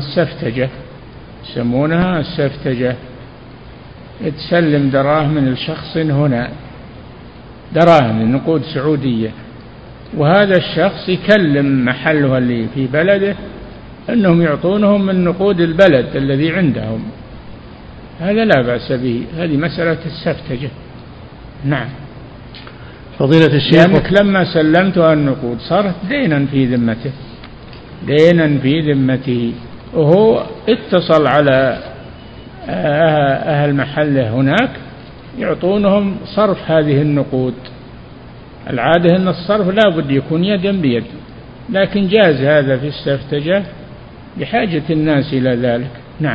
السفتجة، تسلم دراهم من الشخص هنا، دراهم نقود سعودية وهذا الشخص يكلم محله اللي في بلده أنهم يعطونهم من نقود البلد الذي عندهم، هذا لا بأس به، هذه مسألة السفتجة. نعم. فضيلة الشيخ، لأنك لما سلمتها النقود صارت دينا في ذمته، دينا في ذمته، وهو اتصل على أهل محله هناك يعطونهم صرف هذه النقود. العادة أن الصرف لا بد يكون يدا بيد، لكن جاز هذا في السفتجة بحاجة الناس إلى ذلك. نعم.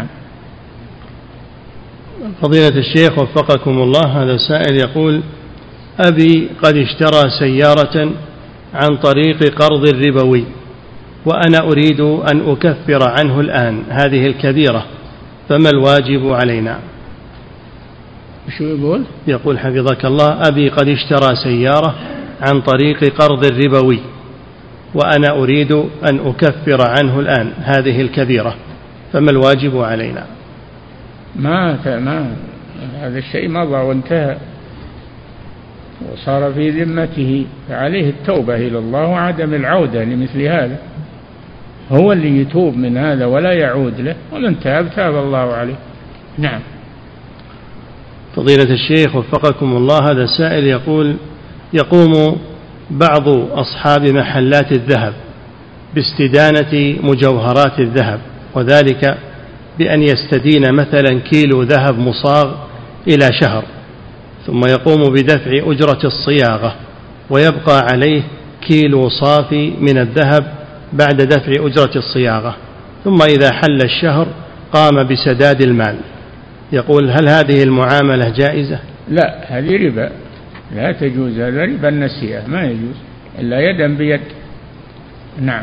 فضيلة الشيخ وفقكم الله، هذا سائل يقول: أبي قد اشترى سيارة عن طريق قرض ربوي، وأنا أريد أن أكفر عنه الآن هذه الكبيرة، فما الواجب علينا؟ شو يقول؟ يقول حفظك الله: أبي قد اشترى سيارة عن طريق قرض ربوي، وأنا أريد أن أكفر عنه الآن هذه الكبيرة، فما الواجب علينا؟ ما هذا الشيء مضى وانتهى وصار في ذمته، فعليه التوبة إلى الله وعدم العودة لمثل هذا، هو اللي يتوب من هذا ولا يعود له، ومن تاب تاب الله عليه. نعم. فضيلة الشيخ وفقكم الله، هذا سائل يقول: يقوم بعض أصحاب محلات الذهب باستدانة مجوهرات الذهب، وذلك بأن يستدين مثلا كيلو ذهب مصاغ إلى شهر، ثم يقوم بدفع أجرة الصياغة، ويبقى عليه كيلو صافي من الذهب بعد دفع أجرة الصياغة، ثم إذا حل الشهر قام بسداد المال. يقول: هل هذه المعاملة جائزة؟ لا، هذه ربا، لا تجوز، هذا ربا النسيئة، ما يجوز إلا يدا بيد. نعم.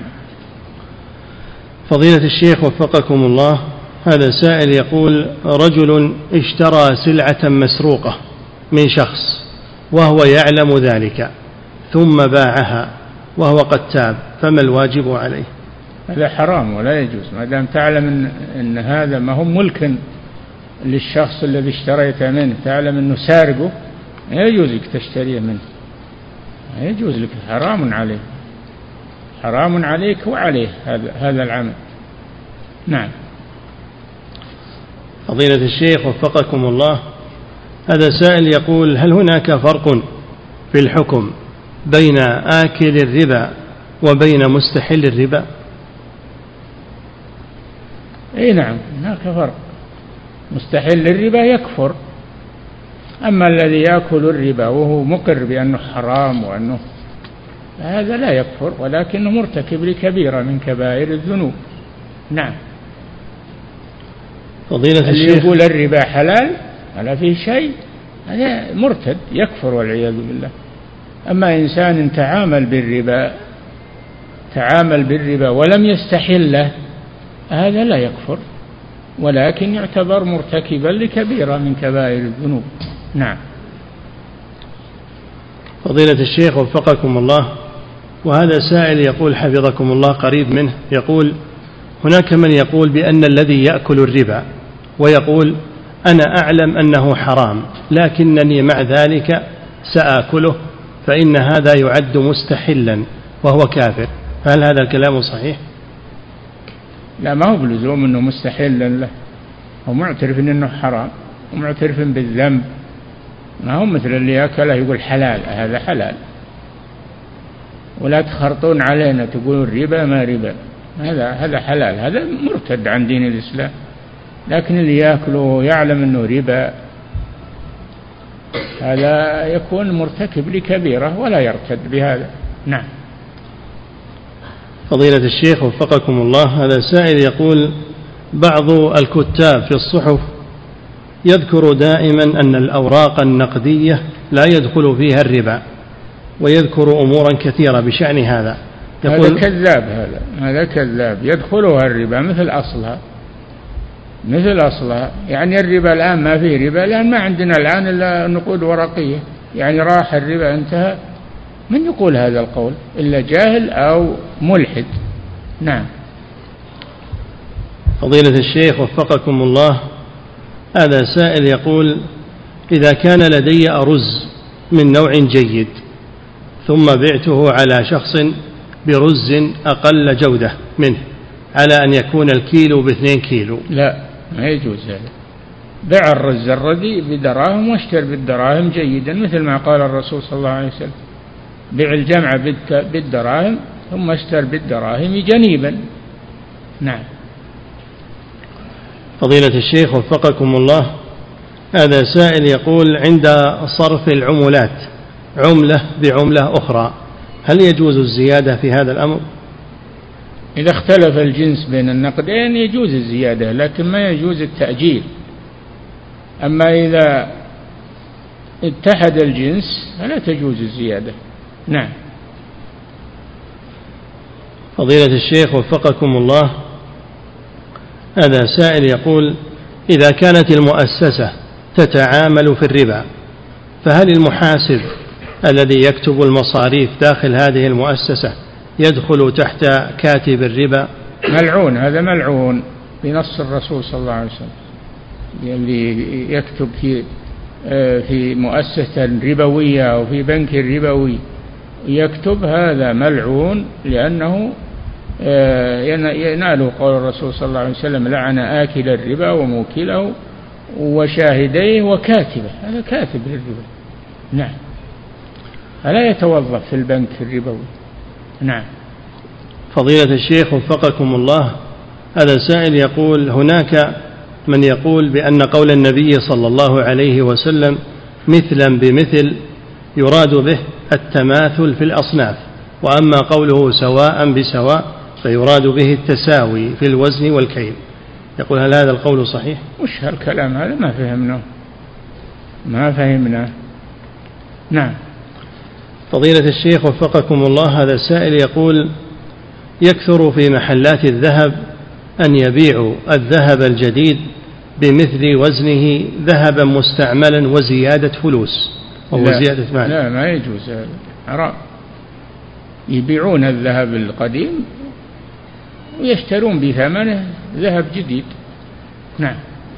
فضيلة الشيخ وفقكم الله، هذا سائل يقول: رجل اشترى سلعة مسروقة من شخص وهو يعلم ذلك ثم باعها وهو قد تاب، فما الواجب عليه؟ هذا حرام ولا يجوز، ما دام تعلم إن هذا ما هو ملك للشخص الذي اشتريت منه، تعلم أنه سارقه، لا يجوز لك تشتريه منه، لا يجوز لك، حرام عليه، حرام عليك وعليه هذا العمل. نعم. فضيلة الشيخ وفقكم الله، هذا سائل يقول: هل هناك فرق في الحكم بين آكل الربا وبين مستحل الربا؟ اي نعم، هناك فرق. مستحل الربا يكفر، أما الذي يأكل الربا وهو مقر بأنه حرام وأنه هذا لا يكفر، ولكنه مرتكب لكبيرة من كبائر الذنوب. نعم. فضيلة الشيخ، اللي يقول الربا حلال ولا فيه شيء هذا مرتد يكفر والعياذ بالله. أما إنسان تعامل بالربا ولم يستحله، هذا لا يكفر، ولكن يعتبر مرتكبا لكبيرة من كبائر الذنوب. نعم. فضيلة الشيخ وفقكم الله، وهذا سائل يقول حفظكم الله قريب منه، يقول: هناك من يقول بأن الذي يأكل الربا ويقول: أنا أعلم أنه حرام لكنني مع ذلك سآكله، فإن هذا يعد مستحلا وهو كافر، فهل هذا الكلام صحيح؟ لا، ما هو بلزوم أنه مستحلا له، هو معترف أنه حرام ومعترف بالذنب، ما هو مثل اللي يأكله يقول حلال، هذا حلال. ولا تخرطون علينا تقولون ربا ما ربا، هذا حلال، هذا مرتد عن دين الإسلام. لكن اللي يأكله يعلم أنه ربا هذا يكون مرتكب لكبيرة ولا يرتد بهذا. نعم. فضيلة الشيخ وفقكم الله، هذا سائل يقول: بعض الكتاب في الصحف يذكر دائما أن الأوراق النقدية لا يدخل فيها الربا، ويذكر أمورا كثيرة بشأن هذا. هذا كذاب، هذا كذاب، يدخلها الربا مثل أصلها. يعني الربا الآن ما فيه ربا، لأن ما عندنا الآن إلا نقود ورقية، يعني راح الربا انتهى. من يقول هذا القول إلا جاهل أو ملحد. نعم. فضيلة الشيخ وفقكم الله، هذا سائل يقول: إذا كان لدي أرز من نوع جيد ثم بعته على شخص برز أقل جودة منه على أن يكون الكيلو ب2 كيلو؟ لا، ما يجوز هذا. بع الرز الرديء بدراهم واشتر بالدراهم جيدا، مثل ما قال الرسول صلى الله عليه وسلم: بع الجمع بالدراهم ثم اشتر بالدراهم جنيبا. نعم. فضيلة الشيخ وفقكم الله، هذا سائل يقول: عند صرف العملات عملة بعملة أخرى، هل يجوز الزيادة في هذا الأمر؟ إذا اختلف الجنس بين النقدين يجوز الزيادة، لكن ما يجوز التأجيل. أما إذا اتحد الجنس فلا تجوز الزيادة. نعم. فضيلة الشيخ وفقكم الله، هذا سائل يقول: إذا كانت المؤسسة تتعامل في الربا، فهل المحاسب الذي يكتب المصاريف داخل هذه المؤسسة يدخل تحت كاتب الربا؟ ملعون، هذا ملعون بنص الرسول صلى الله عليه وسلم. اللي يكتب في مؤسسة ربوية أو في بنك ربوي يكتب، هذا ملعون، لأنه يناله قول الرسول صلى الله عليه وسلم: لعن آكل الربا وموكله وشاهديه وكاتبه. هذا كاتب للربا. نعم. ألا يتوظف في البنك الربوي. نعم. فضيلة الشيخ وفقكم الله، هذا سائل يقول: هناك من يقول بأن قول النبي صلى الله عليه وسلم مثلا بمثل يراد به التماثل في الأصناف، وأما قوله سواء بسواء فيراد به التساوي في الوزن والكيل. يقول: هل هذا القول صحيح؟ وش هالكلام هذا؟ ما فهمناه. نعم. فضيلة الشيخ وفقكم الله، هذا السائل يقول: يكثر في محلات الذهب أن يبيعوا الذهب الجديد بمثل وزنه ذهبا مستعملا وزيادة فلوس وهو زيادة مال. لا، ما يجوز هذا، حرام. يبيعون الذهب القديم ويشترون بثمنه ذهب جديد. نعم.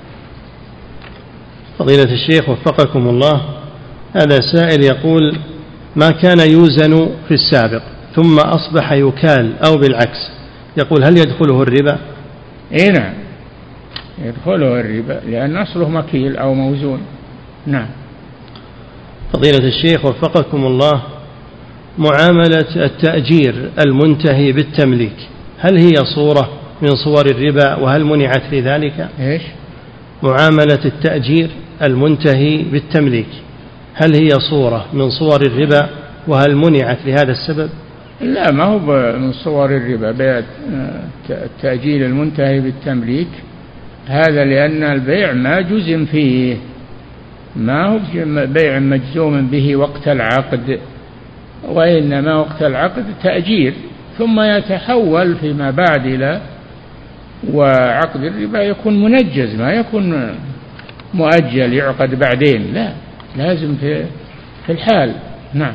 فضيلة الشيخ وفقكم الله، هذا سائل يقول: ما كان يوزن في السابق ثم أصبح يكال أو بالعكس، يقول: هل يدخله الربا؟ إيه، نعم، يدخله الربا، لأن أصله مكيل أو موزون. نعم. فضيلة الشيخ وفقكم الله، معاملة التأجير المنتهي بالتمليك هل هي صورة من صور الربا، وهل منعت لذلك؟ إيش؟ معاملة التأجير المنتهي بالتمليك هل هي صورة من صور الربا، وهل منعت لهذا السبب؟ لا، ما هو من صور الربا بيع التأجيل المنتهي بالتمليك، هذا لأن البيع ما جزم فيه، ما هو بيع مجزوم به وقت العقد، وإنما وقت العقد تأجير، ثم يتحول فيما بعد إلى، وعقد الربا يكون منجز، ما يكون مؤجل يعقد بعدين، لا، لازم في الحال. نعم.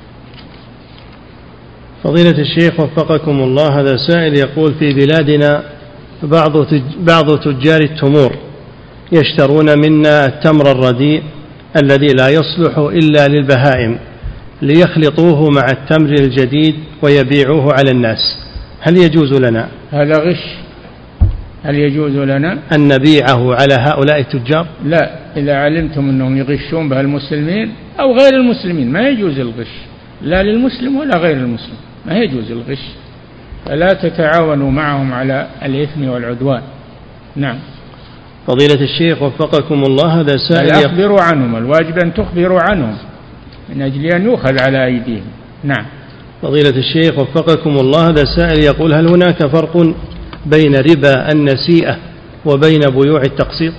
فضيلة الشيخ وفقكم الله، هذا سائل يقول: في بلادنا بعض تجار التمور يشترون منا التمر الرديء الذي لا يصلح إلا للبهائم ليخلطوه مع التمر الجديد ويبيعوه على الناس، هل يجوز لنا؟ هذا غش. هل يجوز لنا أن نبيعه على هؤلاء التجار؟ لا، إذا علمتم أنهم يغشون بها المسلمين أو غير المسلمين ما يجوز الغش، لا للمسلم ولا غير المسلم، ما يجوز الغش، فلا تتعاونوا معهم على الإثم والعدوان. نعم. فضيلة الشيخ وفقكم الله، هذا سائل أخبروا عنهم، الواجب أن تخبروا عنهم من أجل أن يؤخذ على أيديهم. نعم. فضيلة الشيخ وفقكم الله، هذا سائل يقول: هل هناك فرق بين ربا النسيئة وبين بيوع التقسيط؟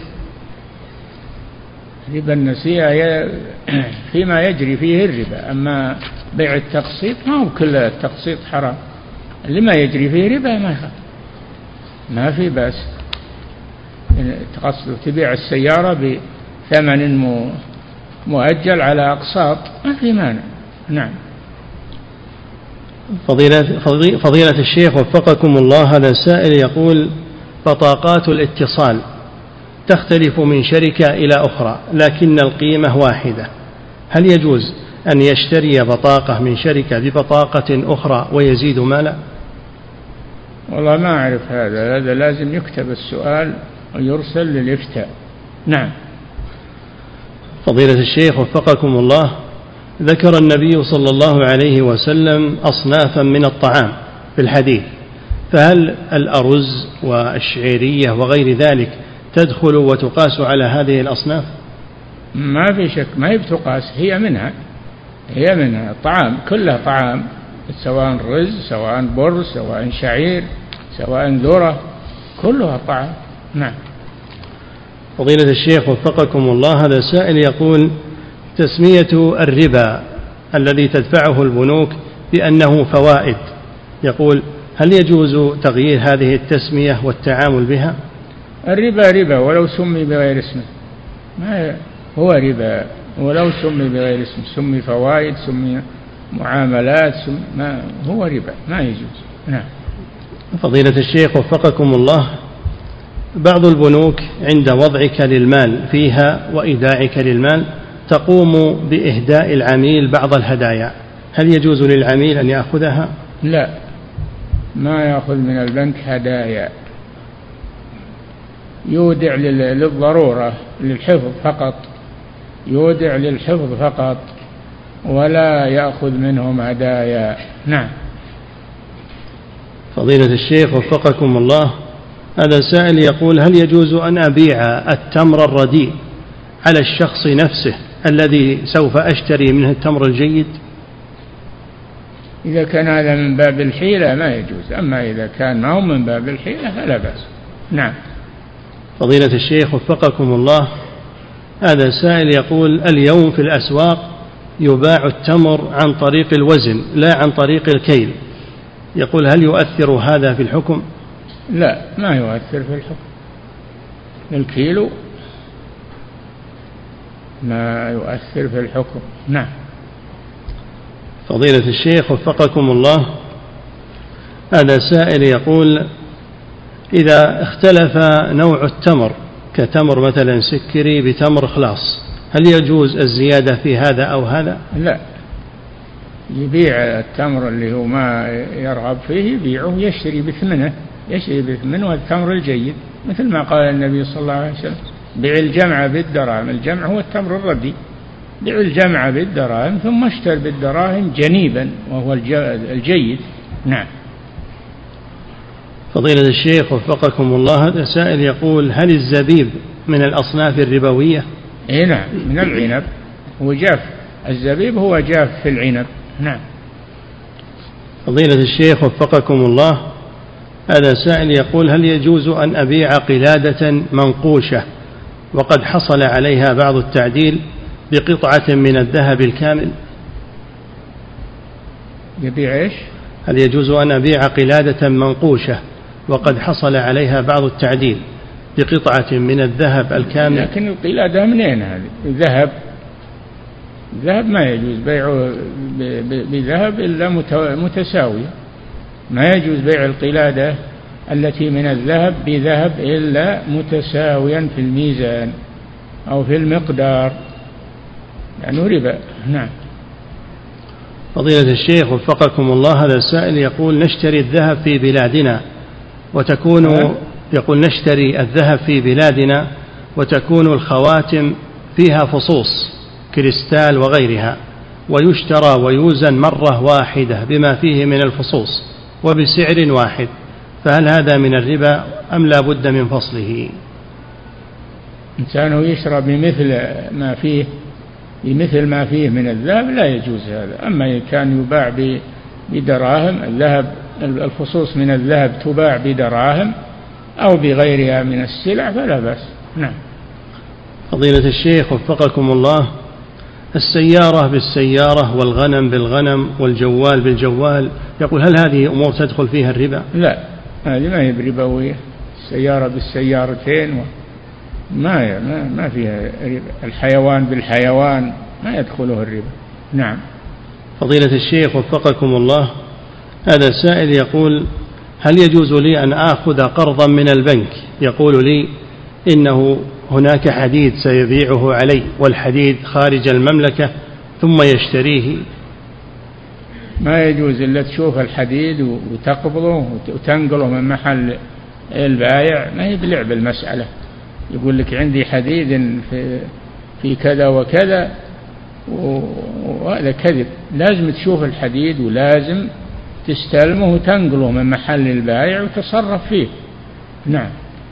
ربا النسيئة فيما يجري فيه الربا، أما بيع التقسيط ما هو كل التقسيط حرام، لما يجري فيه ربا ما في بأس. تبيع السيارة بثمن مؤجل على أقساط ما في مانع. نعم. فضيلة الشيخ وفقكم الله، هذا السائل يقول: بطاقات الاتصال تختلف من شركة إلى أخرى لكن القيمة واحدة، هل يجوز أن يشتري بطاقة من شركة ببطاقة أخرى ويزيد مالا؟ والله ما أعرف هذا لازم يكتب السؤال ويرسل للإفتاء. نعم. فضيلة الشيخ وفقكم الله، ذكر النبي صلى الله عليه وسلم أصنافا من الطعام في الحديث، فهل الأرز والشعيرية وغير ذلك تدخل وتقاس على هذه الأصناف؟ ما في شك، ما هي بتقاس، هي منها الطعام، كلها طعام، سواء رز سواء بر سواء شعير سواء ذرة، كلها طعام. نعم. فضيلة الشيخ وفقكم الله، هذا سائل يقول: تسمية الربا الذي تدفعه البنوك بأنه فوائد، يقول: هل يجوز تغيير هذه التسمية والتعامل بها؟ الربا ربا ولو سمي بغير اسمه، ما هو ربا ولو سمي بغير اسمه، سمي فوائد سمي معاملات ما هو ربا، ما يجوز. نعم. فضيلة الشيخ وفقكم الله، بعض البنوك عند وضعك للمال فيها وإيداعك للمال تقوم بإهداء العميل بعض الهدايا، هل يجوز للعميل أن يأخذها؟ لا، ما يأخذ من البنك هدايا، يودع للضرورة للحفظ فقط، يودع للحفظ فقط ولا يأخذ منهم هدايا. نعم. فضيلة الشيخ وفقكم الله، هذا سائل يقول: هل يجوز أن أبيع التمر الرديء على الشخص نفسه الذي سوف أشتري منه التمر الجيد؟ إذا كان هذا من باب الحيلة ما يجوز، أما إذا كان ما هو من باب الحيلة فلا بأس. نعم. فضيلة الشيخ وفقكم الله، هذا سائل يقول: اليوم في الأسواق يباع التمر عن طريق الوزن لا عن طريق الكيل، يقول: هل يؤثر هذا في الحكم؟ لا، ما يؤثر في الحكم، الكيلو ما يؤثر في الحكم. نعم. فضيلة الشيخ وفقكم الله، هذا سائل يقول: إذا اختلف نوع التمر كتمر مثلا سكري بتمر خلاص، هل يجوز الزيادة في هذا أو هذا؟ لا، يبيع التمر اللي هو ما يرغب فيه يبيعه، يشتري بثمنه التمر الجيد، مثل ما قال النبي صلى الله عليه وسلم: بيع الجمع بالدراهم، الجمع هو التمر الردي، بيع الجمع بالدراهم ثم اشتر بالدراهم جنيبا وهو الجيد. نعم. فضيلة الشيخ وفقكم الله، هذا سائل يقول: هل الزبيب من الأصناف الربوية؟ إيه نعم، من العنب، هو جاف، الزبيب هو جاف في العنب. نعم. فضيلة الشيخ وفقكم الله، هذا سائل يقول: هل يجوز أن أبيع قلادة منقوشة وقد حصل عليها بعض التعديل بقطعة من الذهب الكامل؟ يبيع إيش؟ هل يجوز أن أبيع قلادة منقوشة وقد حصل عليها بعض التعديل بقطعة من الذهب الكامل؟ لكن القلادة منين هذه؟ ذهب ما يجوز بيعه بذهب إلا متساوي، ما يجوز بيع القلادة التي من الذهب بذهب إلا متساويا في الميزان أو في المقدار، لأنه ربا. نعم. فضيلة الشيخ وفقكم الله، هذا السائل يقول: نشتري الذهب في بلادنا يقول نشتري الذهب في بلادنا وتكون الخواتم فيها فصوص كريستال وغيرها، ويشترى ويوزن مرة واحدة بما فيه من الفصوص وبسعر واحد، فهل هذا من الربا أم لا بد من فصله؟ إنسان يشرى بمثل ما فيه من الذهب لا يجوز هذا. أما إن كان يباع بدراهم، الذهب الفصوص من الذهب تباع بدراهم أو بغيرها من السلع فلا بأس. نعم. فضيلة الشيخ وفقكم الله، السيارة بالسيارة والغنم بالغنم والجوال بالجوال، يقول: هل هذه أمور تدخل فيها الربا؟ لا، هذه ما هي بربوية، السيارة بالسيارتين ما فيها ربا، الحيوان بالحيوان ما يدخله الربا. نعم. فضيلة الشيخ وفقكم الله، هذا سائل يقول: هل يجوز لي أن آخذ قرضا من البنك يقول لي إنه هناك حديد سيبيعه علي والحديد خارج المملكة ثم يشتريه؟ ما يجوز إلا تشوف الحديد وتقبضه وتنقله من محل البائع، ما هي بلعب المسألة. يقول لك عندي حديد في كذا وكذا، وهذا كذب. لازم تشوف الحديد ولازم تستلمه وتنقله من محل البائع وتصرف فيه. نعم.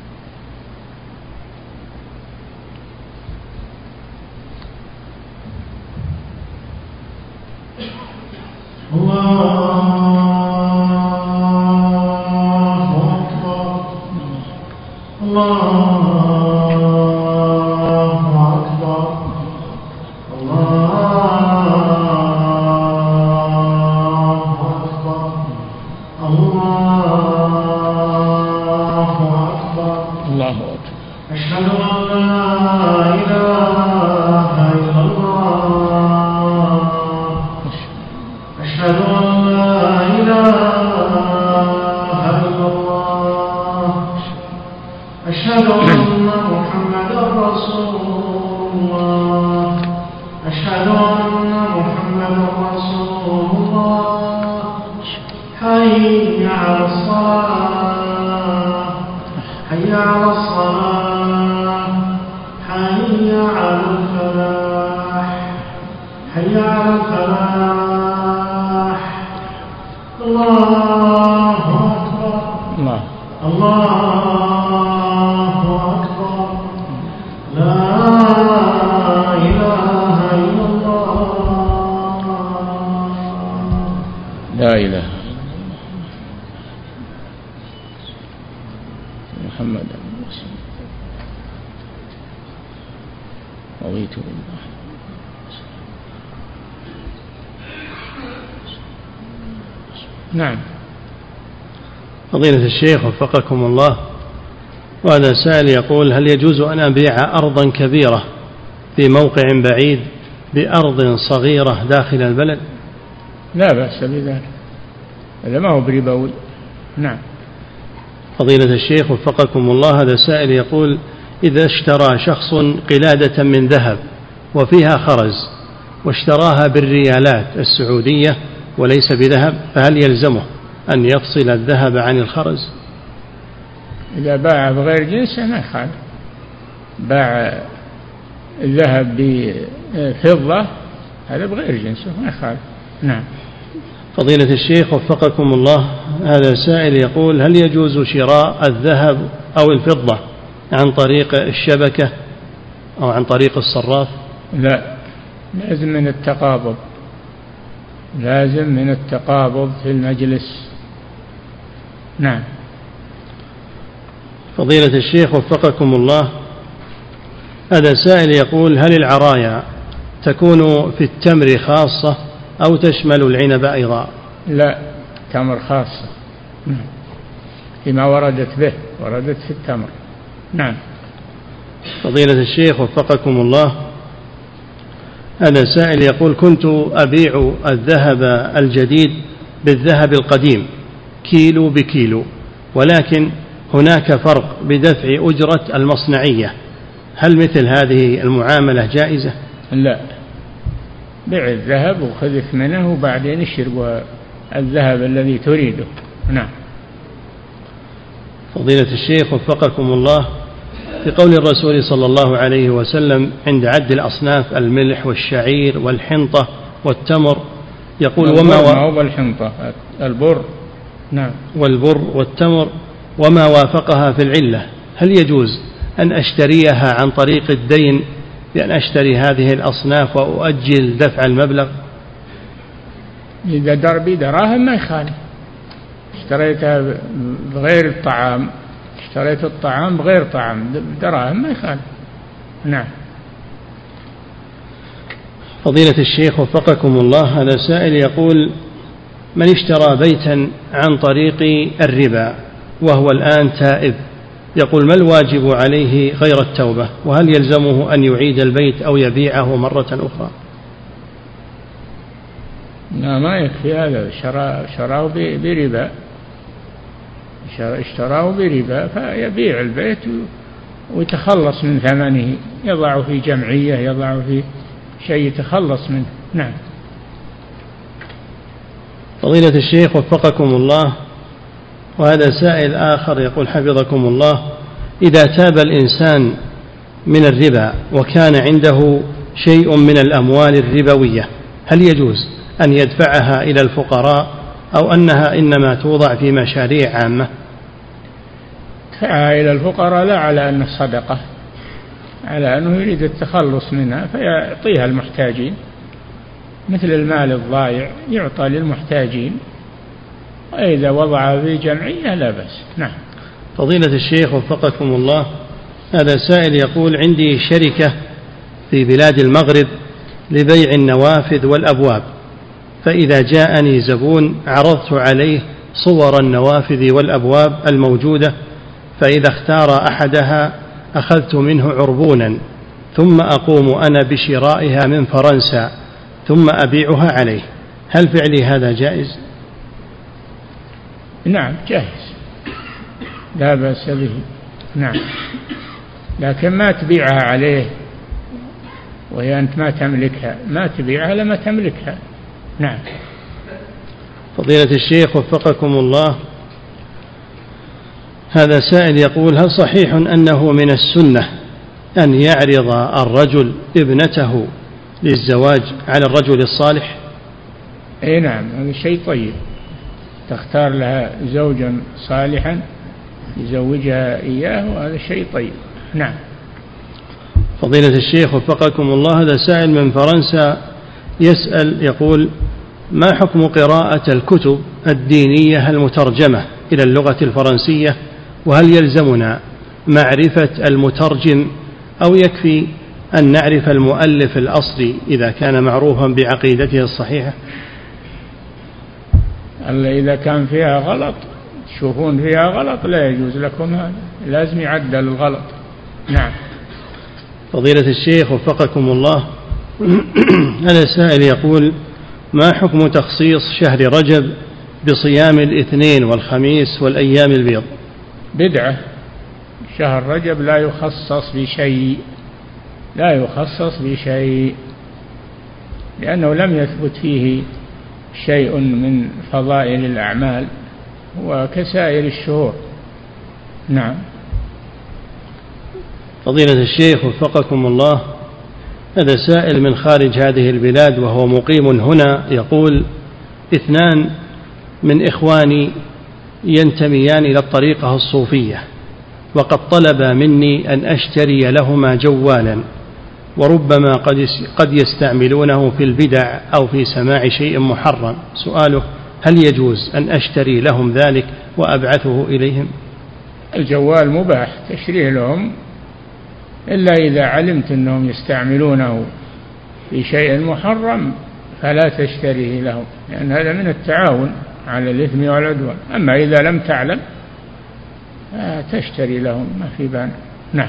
نعم. فضيلة الشيخ وفقكم الله، وهذا سائل يقول: هل يجوز أن أبيع أرضا كبيرة في موقع بعيد بأرض صغيرة داخل البلد؟ لا بأس بذلك، هذا ما هو بربوي. نعم. فضيلة الشيخ وفقكم الله، هذا سائل يقول: إذا اشترى شخص قلادة من ذهب وفيها خرز واشتراها بالريالات السعودية وليس بذهب، فهل يلزمه أن يفصل الذهب عن الخرز؟ إذا باع بغير جنسه ما يخالف. باع الذهب بفضة هذا بغير جنسه ما يخالف. نعم. فضيلة الشيخ وفقكم الله، هذا سائل يقول: هل يجوز شراء الذهب أو الفضة عن طريق الشبكة أو عن طريق الصراف؟ لا، لازم من التقابض، لازم من التقابض في المجلس. نعم. فضيلة الشيخ وفقكم الله، هذا سائل يقول: هل العرايا تكون في التمر خاصة أو تشمل العنب أيضا؟ لا، تمر خاصة فيما وردت به، وردت في التمر. نعم. فضيلة الشيخ وفقكم الله، هذا سائل يقول: كنت أبيع الذهب الجديد بالذهب القديم كيلو بكيلو، ولكن هناك فرق بدفع أجرة المصنعية، هل مثل هذه المعاملة جائزة؟ لا، بيع الذهب وخذ ثمنه وبعدين اشتري الذهب الذي تريده. نعم. فضيلة الشيخ وفقكم الله، في قول الرسول صلى الله عليه وسلم عند عد الأصناف: الملح والشعير والحنطة والتمر، يقول: والحنطة البر. نعم. والبر والتمر وما وافقها في العلة، هل يجوز أن أشتريها عن طريق الدين بأن أشتري هذه الأصناف وأؤجل دفع المبلغ؟ إذا دراهم ما يخالف. اشتريتها بغير الطعام، اشتريت الطعام بغير طعام، دراهم ما يخالف. نعم. فضيلة الشيخ وفقكم الله، هذا سائل يقول: من اشترى بيتا عن طريق الربا وهو الآن تائب، يقول: ما الواجب عليه غير التوبة؟ وهل يلزمه أن يعيد البيت أو يبيعه مرة أخرى؟ لا، ما يكفي هذا. شراه بربا، اشتراه بربا، فيبيع البيت ويتخلص من ثمنه، يضع في جمعية، يضع في شيء يتخلص منه. نعم. فضيلة الشيخ وفقكم الله، وهذا سائل آخر يقول حفظكم الله: إذا تاب الإنسان من الربا وكان عنده شيء من الأموال الربوية، هل يجوز أن يدفعها إلى الفقراء أو أنها إنما توضع في مشاريع عامة؟ دفعها إلى الفقراء لا على أنه صدقة، على أنه يريد التخلص منها فيعطيها المحتاجين، مثل المال الضائع يعطى للمحتاجين، وإذا وضعها في جمعية لا بأس. نعم. فضيلة الشيخ وفقكم الله، هذا سائل يقول: عندي شركة في بلاد المغرب لبيع النوافذ والأبواب، فإذا جاءني زبون عرضت عليه صور النوافذ والأبواب الموجودة، فإذا اختار أحدها أخذت منه عربونا، ثم أقوم أنا بشرائها من فرنسا ثم أبيعها عليه، هل فعلي هذا جائز؟ نعم جائز، لا بأس به. نعم، لكن ما تبيعها عليه وهي أنت ما تملكها، ما تبيعها لما تملكها. نعم. فضيلة الشيخ وفقكم الله، هذا سائل يقول: هل صحيح أنه من السنة أن يعرض الرجل ابنته للزواج على الرجل الصالح؟ أي نعم، هذا شيء طيب، تختار لها زوجا صالحا يزوجها إياه، وهذا شيء طيب. نعم. فضيلة الشيخ وفقكم الله، هذا سائل من فرنسا يسأل يقول: ما حكم قراءة الكتب الدينية المترجمة إلى اللغة الفرنسية، وهل يلزمنا معرفة المترجم أو يكفي أن نعرف المؤلف الأصلي إذا كان معروفا بعقيدته الصحيحة؟ إذا كان فيها غلط، تشوفون فيها غلط، لا يجوز لكم هذا، لازم يعدل الغلط. نعم. فضيلة الشيخ وفقكم الله، هذا سائل يقول: ما حكم تخصيص شهر رجب بصيام الاثنين والخميس والأيام البيض؟ بدعة، شهر رجب لا يخصص بشيء، لا يخصص بشيء، لأنه لم يثبت فيه شيء من فضائل الأعمال وكسائر الشهور. نعم. فضيلة الشيخ وفقكم الله، هذا سائل من خارج هذه البلاد وهو مقيم هنا يقول: 2 من إخواني ينتميان إلى الطريقة الصوفية، وقد طلب مني أن أشتري لهما جوالا، وربما قد يستعملونه في البدع أو في سماع شيء محرم. سؤاله: هل يجوز أن أشتري لهم ذلك وأبعثه إليهم؟ الجوال مباح تشتريه لهم، إلا إذا علمت أنهم يستعملونه في شيء محرم فلا تشتريه لهم، لأن هذا من التعاون على الإثم والعدوان. أما إذا لم تعلم تشتري لهم، ما في بان. نعم.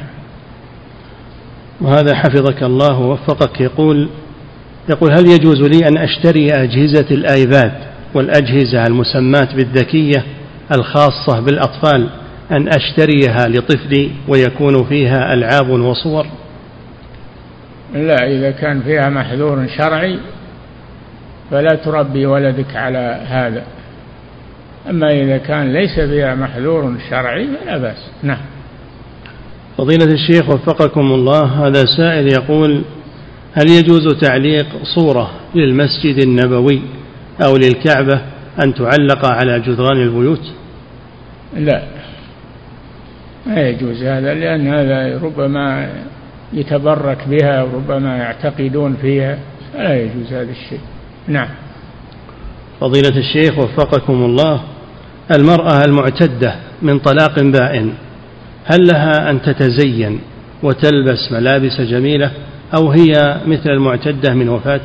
وهذا حفظك الله ووفقك يقول: هل يجوز لي أن أشتري أجهزة الآيباد والأجهزة المسماة بالذكية الخاصة بالأطفال، أن أشتريها لطفلي ويكون فيها ألعاب وصور؟ لا، إذا كان فيها محذور شرعي فلا تربي ولدك على هذا، أما إذا كان ليس فيها محذور شرعي فلا بأس. نعم. فضيلة الشيخ وفقكم الله، هذا سائل يقول: هل يجوز تعليق صورة للمسجد النبوي أو للكعبة أن تعلق على جدران البيوت؟ لا، ما يجوز هذا، لأن هذا ربما يتبرك بها وربما يعتقدون فيها، فلا يجوز هذا الشيء. نعم. فضيلة الشيخ وفقكم الله، المرأة المعتدة من طلاق بائن، هل لها أن تتزين وتلبس ملابس جميلة أو هي مثل المعتدة من وفاة؟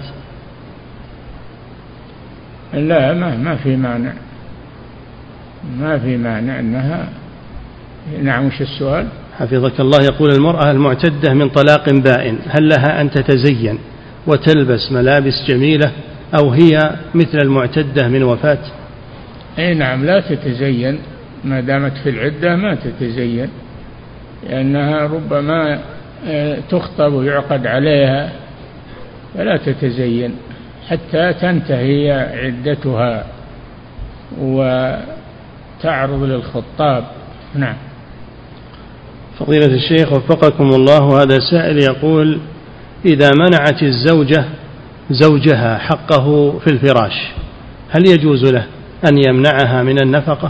لا، ما في مانع، ما في مانع أنها. نعم. وش السؤال؟ حفظك الله، يقول: المرأة المعتدة من طلاق بائن، هل لها أن تتزين وتلبس ملابس جميلة أو هي مثل المعتدة من وفاة؟ أي نعم، لا تتزين ما دامت في العدة، ما تتزين، لأنها ربما تخطب ويعقد عليها، فلا تتزين. حتى تنتهي عدتها وتعرض للخطاب. نعم. فضيلة الشيخ وفقكم الله، هذا سائل يقول: إذا منعت الزوجة زوجها حقه في الفراش، هل يجوز له أن يمنعها من النفقة؟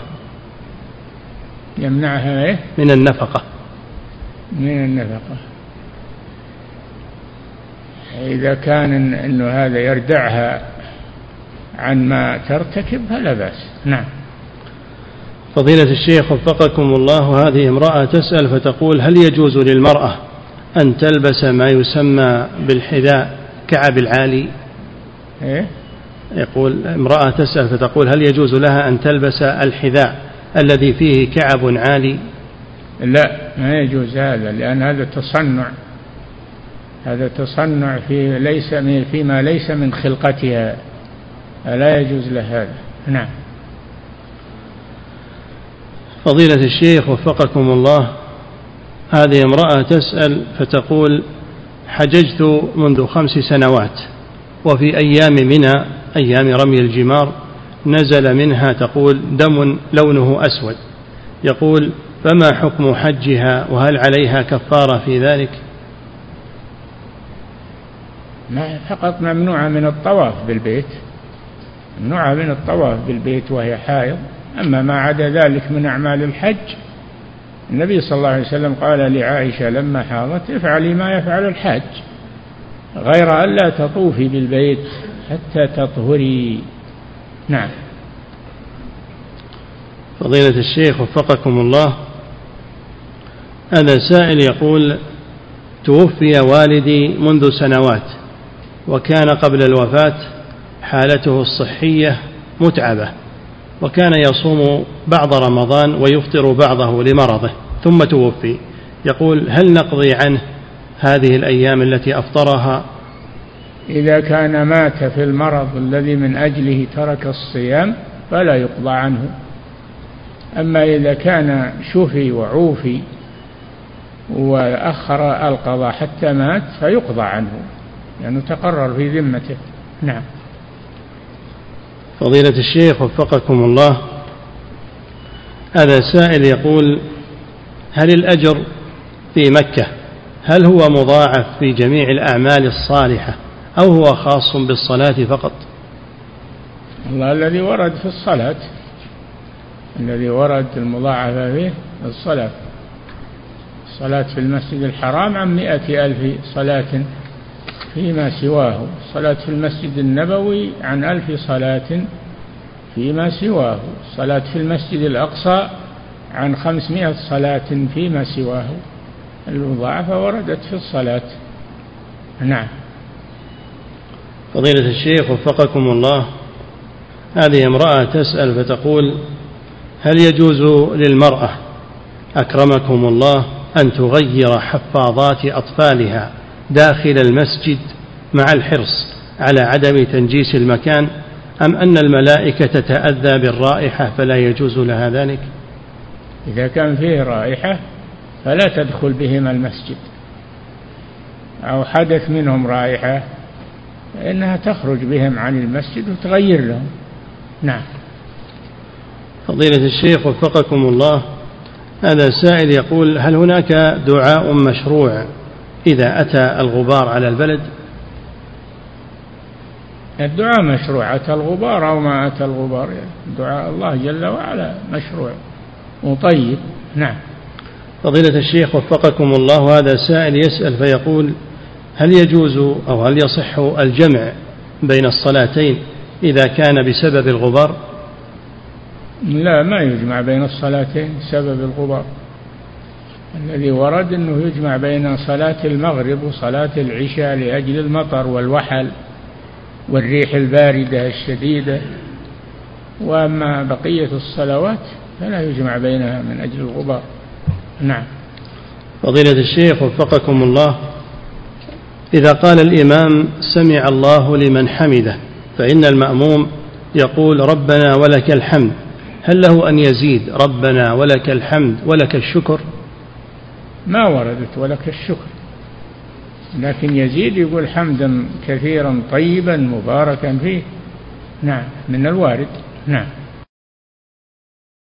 يمنعها إيه؟ من النفقة. من النفقة إذا كان إنه هذا يردعها عن ما ترتكب فلا بأس. نعم. فضيلة الشيخ وفقكم الله، هذه امرأة تسأل فتقول: هل يجوز للمرأة أن تلبس ما يسمى بالحذاء كعب العالي؟ إيه؟ يقول امرأة تسأل فتقول: هل يجوز لها أن تلبس الحذاء الذي فيه كعب عالي؟ لا، ما يجوز هذا، لأن هذا تصنع، هذا تصنع فيما ليس من خلقتها، لا يجوز له هذا. نعم. فضيلة الشيخ وفقكم الله، هذه امرأة تسأل فتقول: حججت منذ 5 سنوات، وفي أيام منى أيام رمي الجمار نزل منها تقول دم لونه أسود، يقول: فما حكم حجها وهل عليها كفارة في ذلك؟ فقط ممنوعة من الطواف بالبيت، ممنوعة من الطواف بالبيت وهي حائض. أما ما عدا ذلك من أعمال الحج، النبي صلى الله عليه وسلم قال لعائشة لما حاضت: افعلي ما يفعل الحاج، غير أن لا تطوفي بالبيت حتى تطهري. نعم. فضيلة الشيخ وفقكم الله، هذا سائل يقول: توفي والدي منذ سنوات، وكان قبل الوفاة حالته الصحية متعبة، وكان يصوم بعض رمضان ويفطر بعضه لمرضه، ثم توفي. يقول: هل نقضي عنه هذه الأيام التي أفطرها؟ إذا كان مات في المرض الذي من أجله ترك الصيام فلا يقضى عنه. أما إذا كان شفي وعوفي وأخر القضاء حتى مات فيقضى عنه، لأنه يعني تقرر في ذمته. نعم. فضيلة الشيخ وفقكم الله، هذا سائل يقول: هل الأجر في مكة هل هو مضاعف في جميع الأعمال الصالحة أو هو خاص بالصلاة فقط؟ الله الذي ورد في الصلاة، الذي ورد المضاعفة فيه الصلاة. الصلاة في المسجد الحرام عن 100,000 صلاة فيما سواه، الصلاة في المسجد النبوي عن 1000 صلاة فيما سواه، الصلاة في المسجد الأقصى عن 500 صلاة فيما سواه. المضاعفة وردت في الصلاة. نعم. فضيلة الشيخ وفقكم الله، هذه امرأة تسأل فتقول: هل يجوز للمرأة أكرمكم الله أن تغير حفاظات أطفالها داخل المسجد مع الحرص على عدم تنجيس المكان، أم أن الملائكة تتأذى بالرائحة فلا يجوز لها ذلك؟ إذا كان فيه رائحة فلا تدخل بهم المسجد، أو حدث منهم رائحة فإنها تخرج بهم عن المسجد وتغير لهم. نعم. فضيلة الشيخ وفقكم الله، هذا سائل يقول: هل هناك دعاء مشروع إذا أتى الغبار على البلد؟ الدعاء مشروع، أتى الغبار أو ما أتى الغبار، دعاء الله جل وعلا مشروع وطيب. نعم. فضيلة الشيخ وفقكم الله، هذا سائل يسأل فيقول: هل يجوز أو هل يصح الجمع بين الصلاتين إذا كان بسبب الغبار؟ لا، ما يجمع بين الصلاتين بسبب الغبار. الذي ورد أنه يجمع بين صلاة المغرب وصلاة العشاء لأجل المطر والوحل والريح الباردة الشديدة، وأما بقية الصلوات فلا يجمع بينها من أجل الغبار. نعم. فضيلة الشيخ وفقكم الله، إذا قال الإمام سمع الله لمن حمده فإن المأموم يقول ربنا ولك الحمد، هل له أن يزيد ربنا ولك الحمد ولك الشكر؟ ما وردت ولك الشكر، لكن يزيد يقول حمدا كثيرا طيبا مباركا فيه. نعم، من الوارد. نعم.